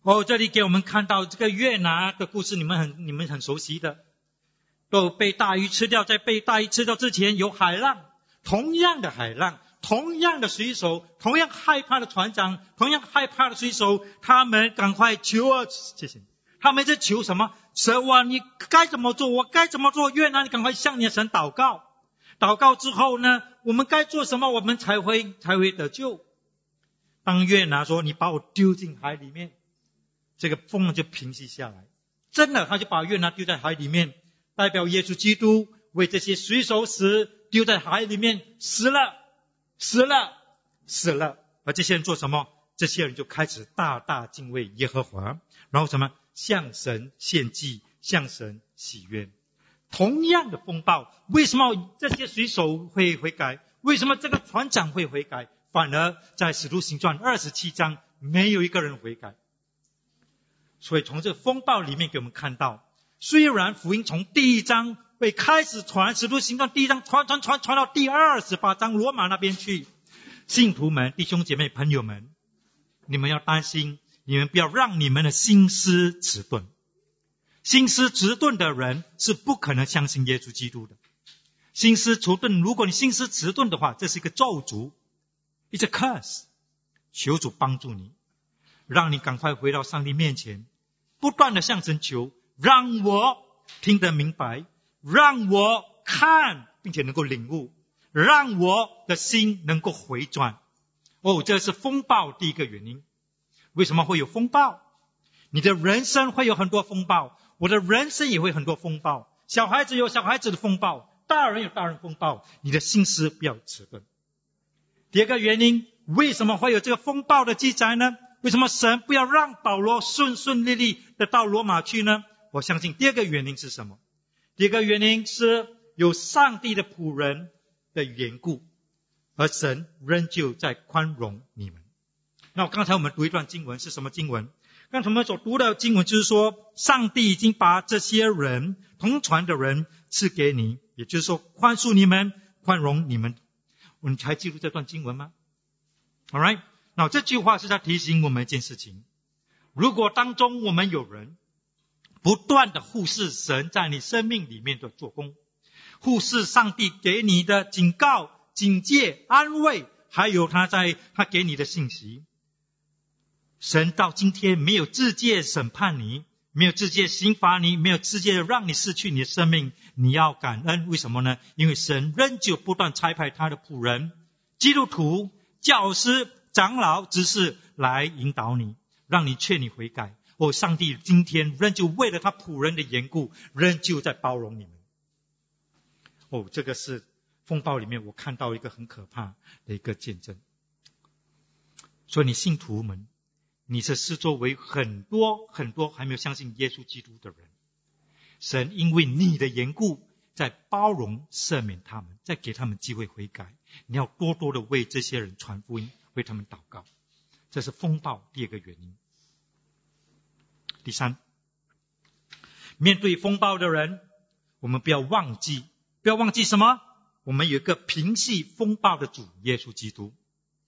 哦，这里给我们看到这个约拿的故事，你们很你们很熟悉的，都被大鱼吃掉，在被大鱼吃掉之前有海浪，同样的海浪，同样的水手，同样害怕的船长，同样害怕的水手，他们赶快求啊，谢谢，他们在求什么？神啊，你该怎么做？我该怎么做？约拿，你赶快向你的神祷告。祷告之后呢，我们该做什么？我们才会才会得救。当约拿说你把我丢进海里面，这个风就平息下来。真的，他就把约拿丢在海里面，代表耶稣基督为这些水手死，丢在海里面，死了，死了，死了。而这些人做什么？这些人就开始大大敬畏耶和华，然后什么？向神献祭，向神喜悦。同样的风暴，为什么这些水手会悔改？为什么这个船长会悔改？反而在使徒行传二十七章没有一个人悔改。所以从这个风暴里面给我们看到，虽然福音从第一章会开始传，使徒行传第一章传传传传到第二十八章罗马那边去，信徒们、弟兄姐妹、朋友们，你们要担心，你们不要让你们的心思迟钝。心思迟钝的人是不可能相信耶稣基督的。心思迟钝，如果你心思迟钝的话，这是一个咒诅， It's a curse。 求主帮助你，让你赶快回到上帝面前，不断的向神求，让我听得明白，让我看并且能够领悟，让我的心能够回转。哦，这是风暴第一个原因。为什么会有风暴？你的人生会有很多风暴，我的人生也会很多风暴，小孩子有小孩子的风暴，大人有大人风暴，你的心思不要迟钝。第二个原因，为什么会有这个风暴的记载呢？为什么神不要让保罗顺顺利利的到罗马去呢？我相信第二个原因是什么？第二个原因是有上帝的仆人的缘故，而神仍旧在宽容你们。那刚才我们读一段经文，是什么经文？刚才我们所读的经文就是说，上帝已经把这些人同船的人赐给你，也就是说宽恕你们，宽容你们。你还记住这段经文吗？ Alright， 那这句话是在提醒我们一件事情，如果当中我们有人不断的忽视神在你生命里面的做工，忽视上帝给你的警告、警戒、安慰，还有他在他给你的信息，神到今天没有直接审判你，没有直接刑罚你，没有直接让你失去你的生命，你要感恩。为什么呢？因为神仍旧不断差派他的仆人、基督徒、教师、长老、执事来引导你，让你劝你悔改。哦，上帝今天仍旧为了他仆人的缘故，仍旧在包容你们。哦，这个是风暴里面我看到一个很可怕的一个见证。所以你信徒们，你是四周围很多很多还没有相信耶稣基督的人，神因为你的缘故在包容赦免他们，在给他们机会悔改。你要多多的为这些人传福音，为他们祷告。这是风暴第二个原因。第三，面对风暴的人，我们不要忘记，不要忘记什么？我们有一个平息风暴的主耶稣基督。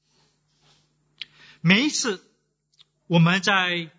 每一次我们在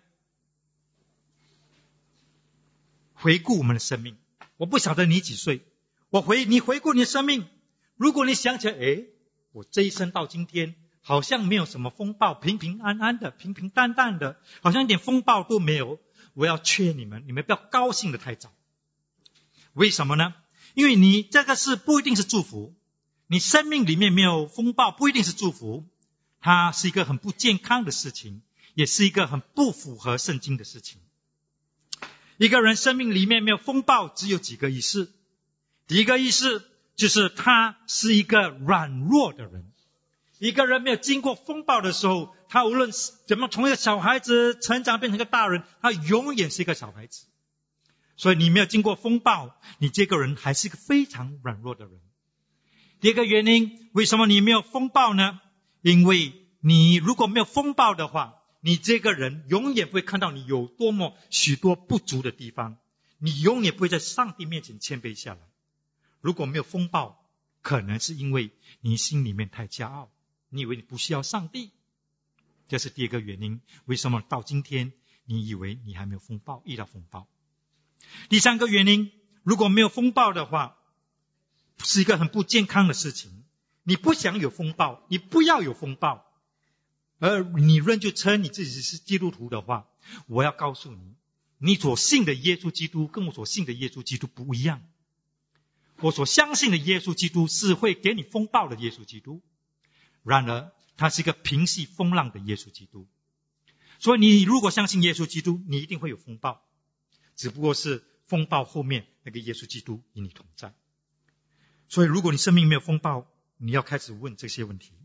回顾我们的生命，我不晓得你几岁，我回你回顾你的生命，如果你想起来，诶，我这一生到今天好像没有什么风暴，平平安安的，平平淡淡的，好像一点风暴都没有。我要劝你们，你们不要高兴的太早。为什么呢？因为你这个是不一定是祝福，你生命里面没有风暴不一定是祝福，它是一个很不健康的事情，也是一个很不符合圣经的事情。一个人生命里面没有风暴，只有几个意思。第一个意思就是他是一个软弱的人。一个人没有经过风暴的时候，他无论怎么从一个小孩子成长变成一个大人，他永远是一个小孩子。所以你没有经过风暴，你这个人还是一个非常软弱的人。第二个原因，为什么你没有风暴呢？因为你如果没有风暴的话，你这个人永远不会看到你有多么许多不足的地方，你永远不会在上帝面前谦卑下来。如果没有风暴，可能是因为你心里面太骄傲，你以为你不需要上帝，这是第二个原因。为什么到今天你以为你还没有风暴，遇到风暴。第三个原因，如果没有风暴的话，是一个很不健康的事情。你不想有风暴，你不要有风暴，而你仍旧称你自己是基督徒的话，我要告诉你，你所信的耶稣基督跟我所信的耶稣基督不一样。我所相信的耶稣基督是会给你风暴的耶稣基督，然而他是一个平息风浪的耶稣基督。所以你如果相信耶稣基督，你一定会有风暴，只不过是风暴后面那个耶稣基督与你同在。所以如果你生命没有风暴，你要开始问这些问题。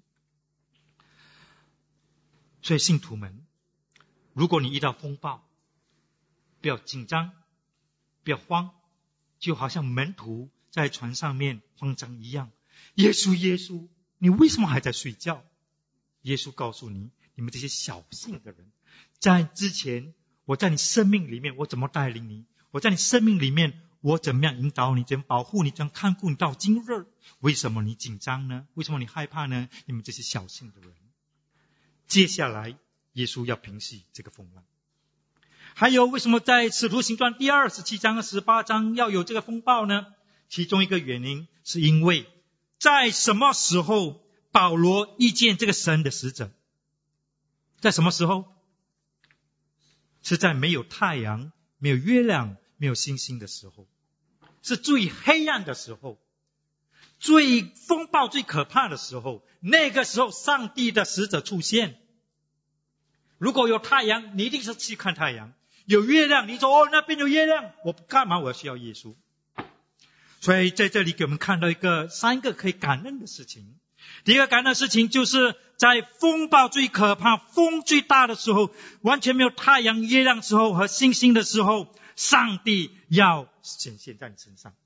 所以信徒们，如果你遇到风暴，不要紧张，不要慌，就好像门徒在船上面慌张一样。耶稣耶稣，你为什么还在睡觉？耶稣告诉你，你们这些小信的人，在之前我在你生命里面我怎么带领你，我在你生命里面我怎么样引导你，怎么保护你，怎么看顾你到今日，为什么你紧张呢？为什么你害怕呢？你们这些小信的人。接下来耶稣要平息这个风浪。还有为什么在使徒行传第二十七章和十八章要有这个风暴呢？其中一个原因是因为在什么时候保罗遇见这个神的使者？在什么时候？是在没有太阳、没有月亮、没有星星的时候，是最黑暗的时候，最风暴最可怕的时候。那个时候上帝的使者出现。如果有太阳，你一定是去看太阳；有月亮，你说哦那边有月亮，我干嘛我需要耶稣？所以在这里给我们看到一个三个可以感恩的事情。第一个感恩的事情，就是在风暴最可怕、风最大的时候，完全没有太阳、月亮的时候和星星的时候，上帝要显现在你身上。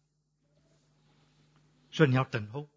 所以你要等候。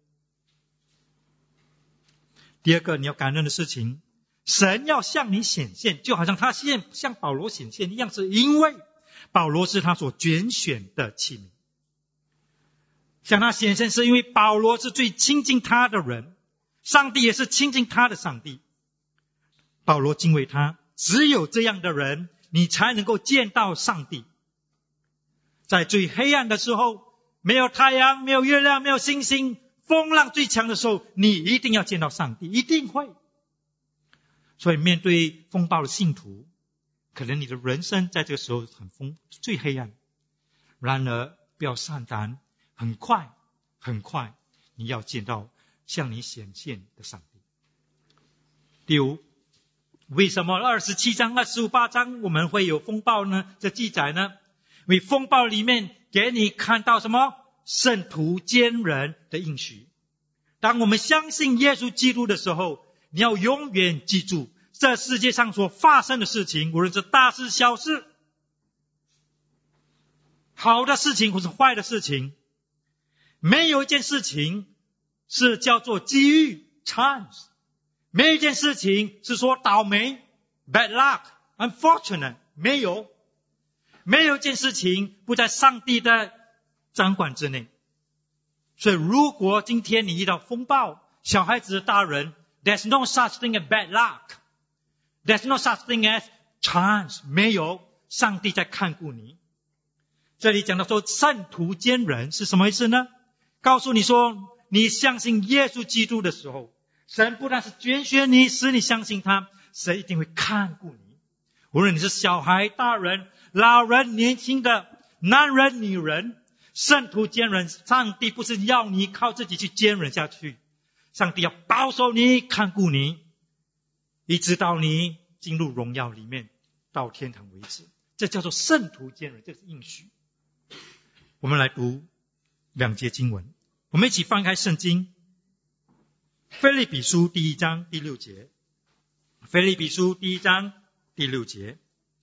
第二个你要感恩的事情，神要向你显现，就好像他现向保罗显现一样，是因为保罗是他所拣选的器皿。向他显现是因为保罗是最亲近他的人，上帝也是亲近他的上帝。保罗敬畏他，只有这样的人，你才能够见到上帝。在最黑暗的时候，没有太阳，没有月亮，没有星星，风浪最强的时候，你一定要见到上帝，一定会。所以面对风暴的信徒，可能你的人生在这个时候很风最黑暗，然而不要丧胆，很快很快你要见到向你显现的上帝。第五，为什么二十七章、二十八章我们会有风暴呢？这记载呢，因为风暴里面给你看到什么？圣徒坚忍的应许。当我们相信耶稣基督的时候，你要永远记住，这世界上所发生的事情，无论是大事小事，好的事情或是坏的事情，没有一件事情是叫做机遇 chance， 没有一件事情是说倒霉 bad luck unfortunate， 没有没有一件事情不在上帝的掌管之内。所以如果今天你遇到风暴，小孩子大人， there's no such thing as bad luck， there's no such thing as chance， 没有，上帝在看顾你。这里讲到说圣徒坚忍是什么意思呢？告诉你说，你相信耶稣基督的时候，神不但是拣选你，使你相信他，神一定会看顾你。无论你是小孩、大人、老人、年轻的、男人、女人，圣徒坚忍，上帝不是要你靠自己去坚忍下去，上帝要保守你，看顾你，一直到你进入荣耀里面，到天堂为止。这叫做圣徒坚忍，这是应许。我们来读两节经文，我们一起翻开圣经，腓立比书第一章第六节。腓立比书第一章第六节，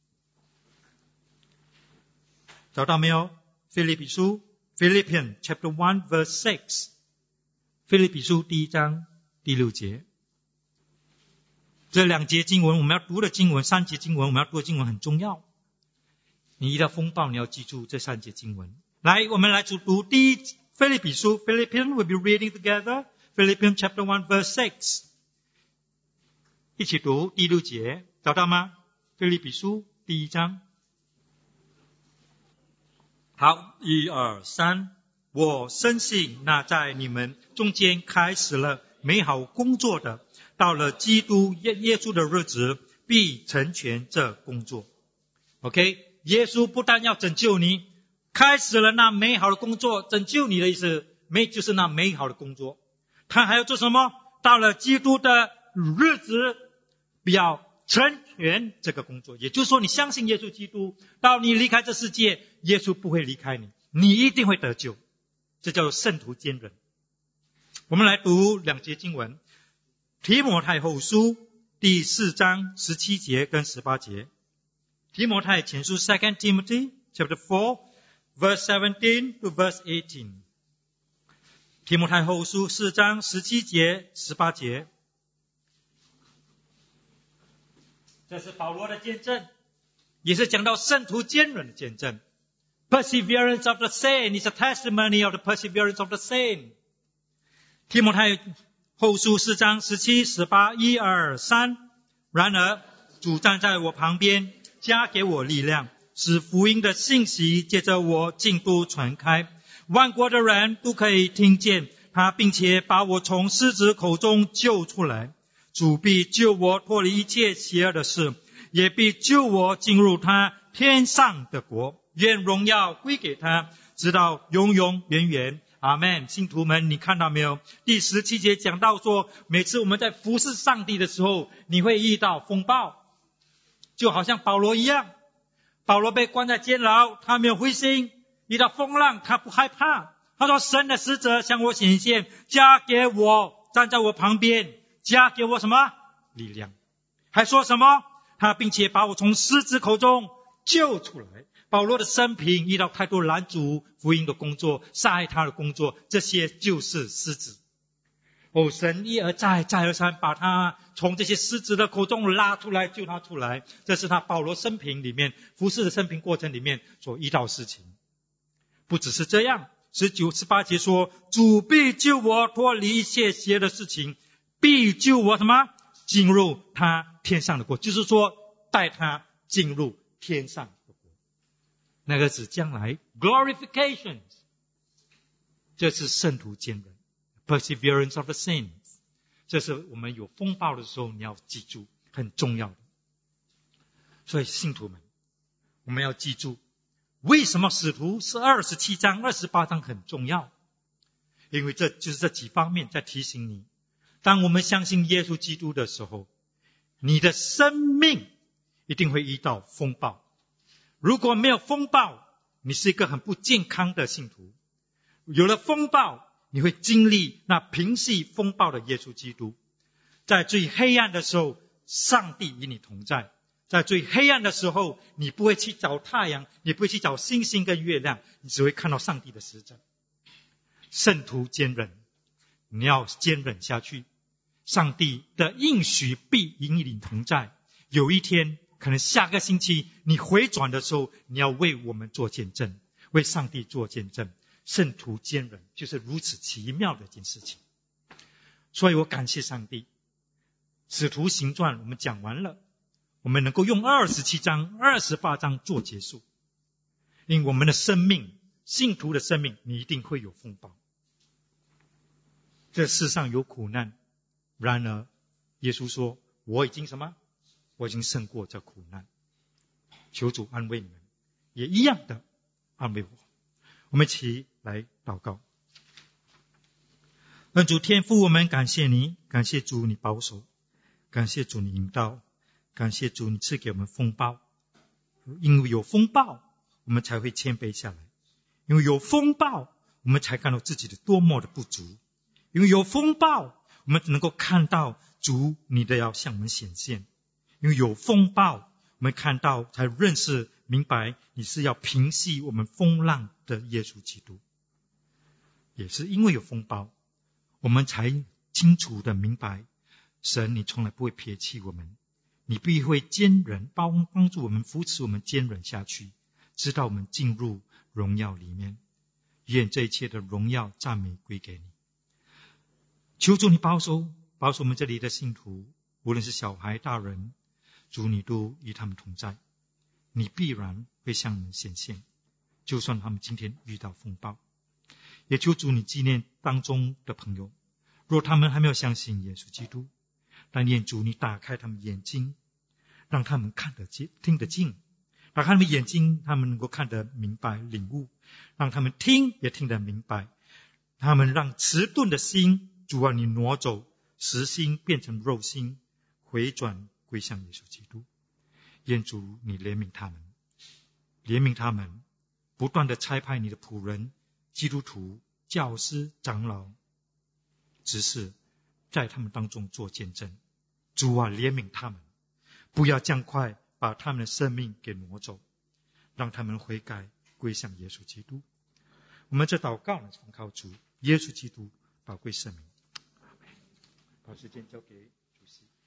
找到没有？腓立比书 Philippians chapter one verse six， 腓立比书第一章第六节。这两节经文我们要读的经文，三节经文我们要读的经文很重要。你遇到风暴，你要记住这三节经文。来，我们来读第一腓立比书 Philippians we'll be reading together Philippians chapter one verse six， 一起读第六节，找到吗？腓立比书第第一章。好，一二三。我深信那在你们中间开始了美好工作的，到了基督耶稣的日子，必成全这工作。OK， 耶稣不但要拯救你，开始了那美好的工作，拯救你的意思，美就是那美好的工作。他还要做什么？到了基督的日子，必要成全这个工作。也就是说，你相信耶稣基督，到你离开这世界，耶稣不会离开你，你一定会得救。这叫做圣徒坚忍。我们来读两节经文，提摩太后书第四章十七节跟十八节。提摩太前书 Second Timothy chapter four verse seventeen to verse eighteen。 提摩太后书四章十七节十八节。这是保罗的见证，也是讲到圣徒坚忍的见证。Perseverance of the saint is a testimony of the perseverance of the saint。 提摩太后书四章十七、十八，一二三。然而主站在我旁边，加给我力量，使福音的信息借着我进度传开，万国的人都可以听见他，并且把我从狮子口中救出来。主必救我脱离一切邪恶的事，也必救我进入他天上的国。愿荣耀归给他，直到永永远远。阿们。信徒们，你看到没有？第十七节讲到说，每次我们在服侍上帝的时候，你会遇到风暴，就好像保罗一样。保罗被关在监牢，他没有灰心，遇到风浪他不害怕。他说，神的使者向我显现，加给我，站在我旁边，加给我什么？力量。还说什么？他并且把我从狮子口中救出来。保罗的生平遇到太多拦阻福音的工作，杀害他的工作，这些就是狮子。哦，神一而再再而三把他从这些狮子的口中拉出来，救他出来。这是他保罗生平里面服事的生平过程里面所遇到的事情。不只是这样，十九、十八节说，主必救我脱离一切邪的事情，必救我什么？进入他天上的国，就是说带他进入天上的国。那个是将来 glorification。 这是圣徒坚忍 perseverance of the saints。 这是我们有风暴的时候你要记住，很重要的。所以信徒们，我们要记住，为什么使徒是二十七章二十八章很重要？因为这就是这几方面在提醒你，当我们相信耶稣基督的时候，你的生命一定会遇到风暴。如果没有风暴，你是一个很不健康的信徒。有了风暴，你会经历那平息风暴的耶稣基督。在最黑暗的时候，上帝与你同在。在最黑暗的时候，你不会去找太阳，你不会去找星星跟月亮，你只会看到上帝的使者。圣徒坚忍，你要坚忍下去。上帝的应许必与你同在。有一天，可能下个星期你回转的时候，你要为我们做见证，为上帝做见证。圣徒坚忍就是如此奇妙的一件事情。所以我感谢上帝。使徒行传我们讲完了，我们能够用二十七章二十八章做结束。因为我们的生命，信徒的生命，你一定会有风暴。这世上有苦难，然而耶稣说，我已经什么？我已经胜过这苦难。求主安慰你们，也一样的安慰我。我们一起来祷告。恩主天父，我们感谢你，感谢主你保守，感谢主你引导，感谢主你赐给我们风暴。因为有风暴，我们才会谦卑下来。因为有风暴，我们才看到自己的多么的不足。因为有风暴，我们能够看到主你的要向我们显现。因为有风暴，我们看到才认识明白你是要平息我们风浪的耶稣基督。也是因为有风暴，我们才清楚的明白，神你从来不会撇弃我们，你必会坚忍，帮帮助我们，扶持我们坚忍下去，直到我们进入荣耀里面。愿这一切的荣耀赞美归给你。求主你保守保守我们这里的信徒，无论是小孩大人，主你都与他们同在。 你必然会向你们显现，就算他们今天遇到风暴。也求主你纪念当中的朋友，若他们还没有相信耶稣基督，但愿主你打开他们眼睛，让他们看得见听得进，打开他们眼睛，他们能够看得明白领悟，让他们听也听得明白，他们让迟钝的心主啊你挪走，实心变成肉心，回转归向耶稣基督。愿主你怜悯他们，怜悯他们，不断的差派你的仆人基督徒、教师、长老、执事在他们当中做见证。主啊怜悯他们，不要将快把他们的生命给挪走，让他们悔改归向耶稣基督。我们这祷告呢，奉靠主耶稣基督宝贵圣名。把时间交给主席。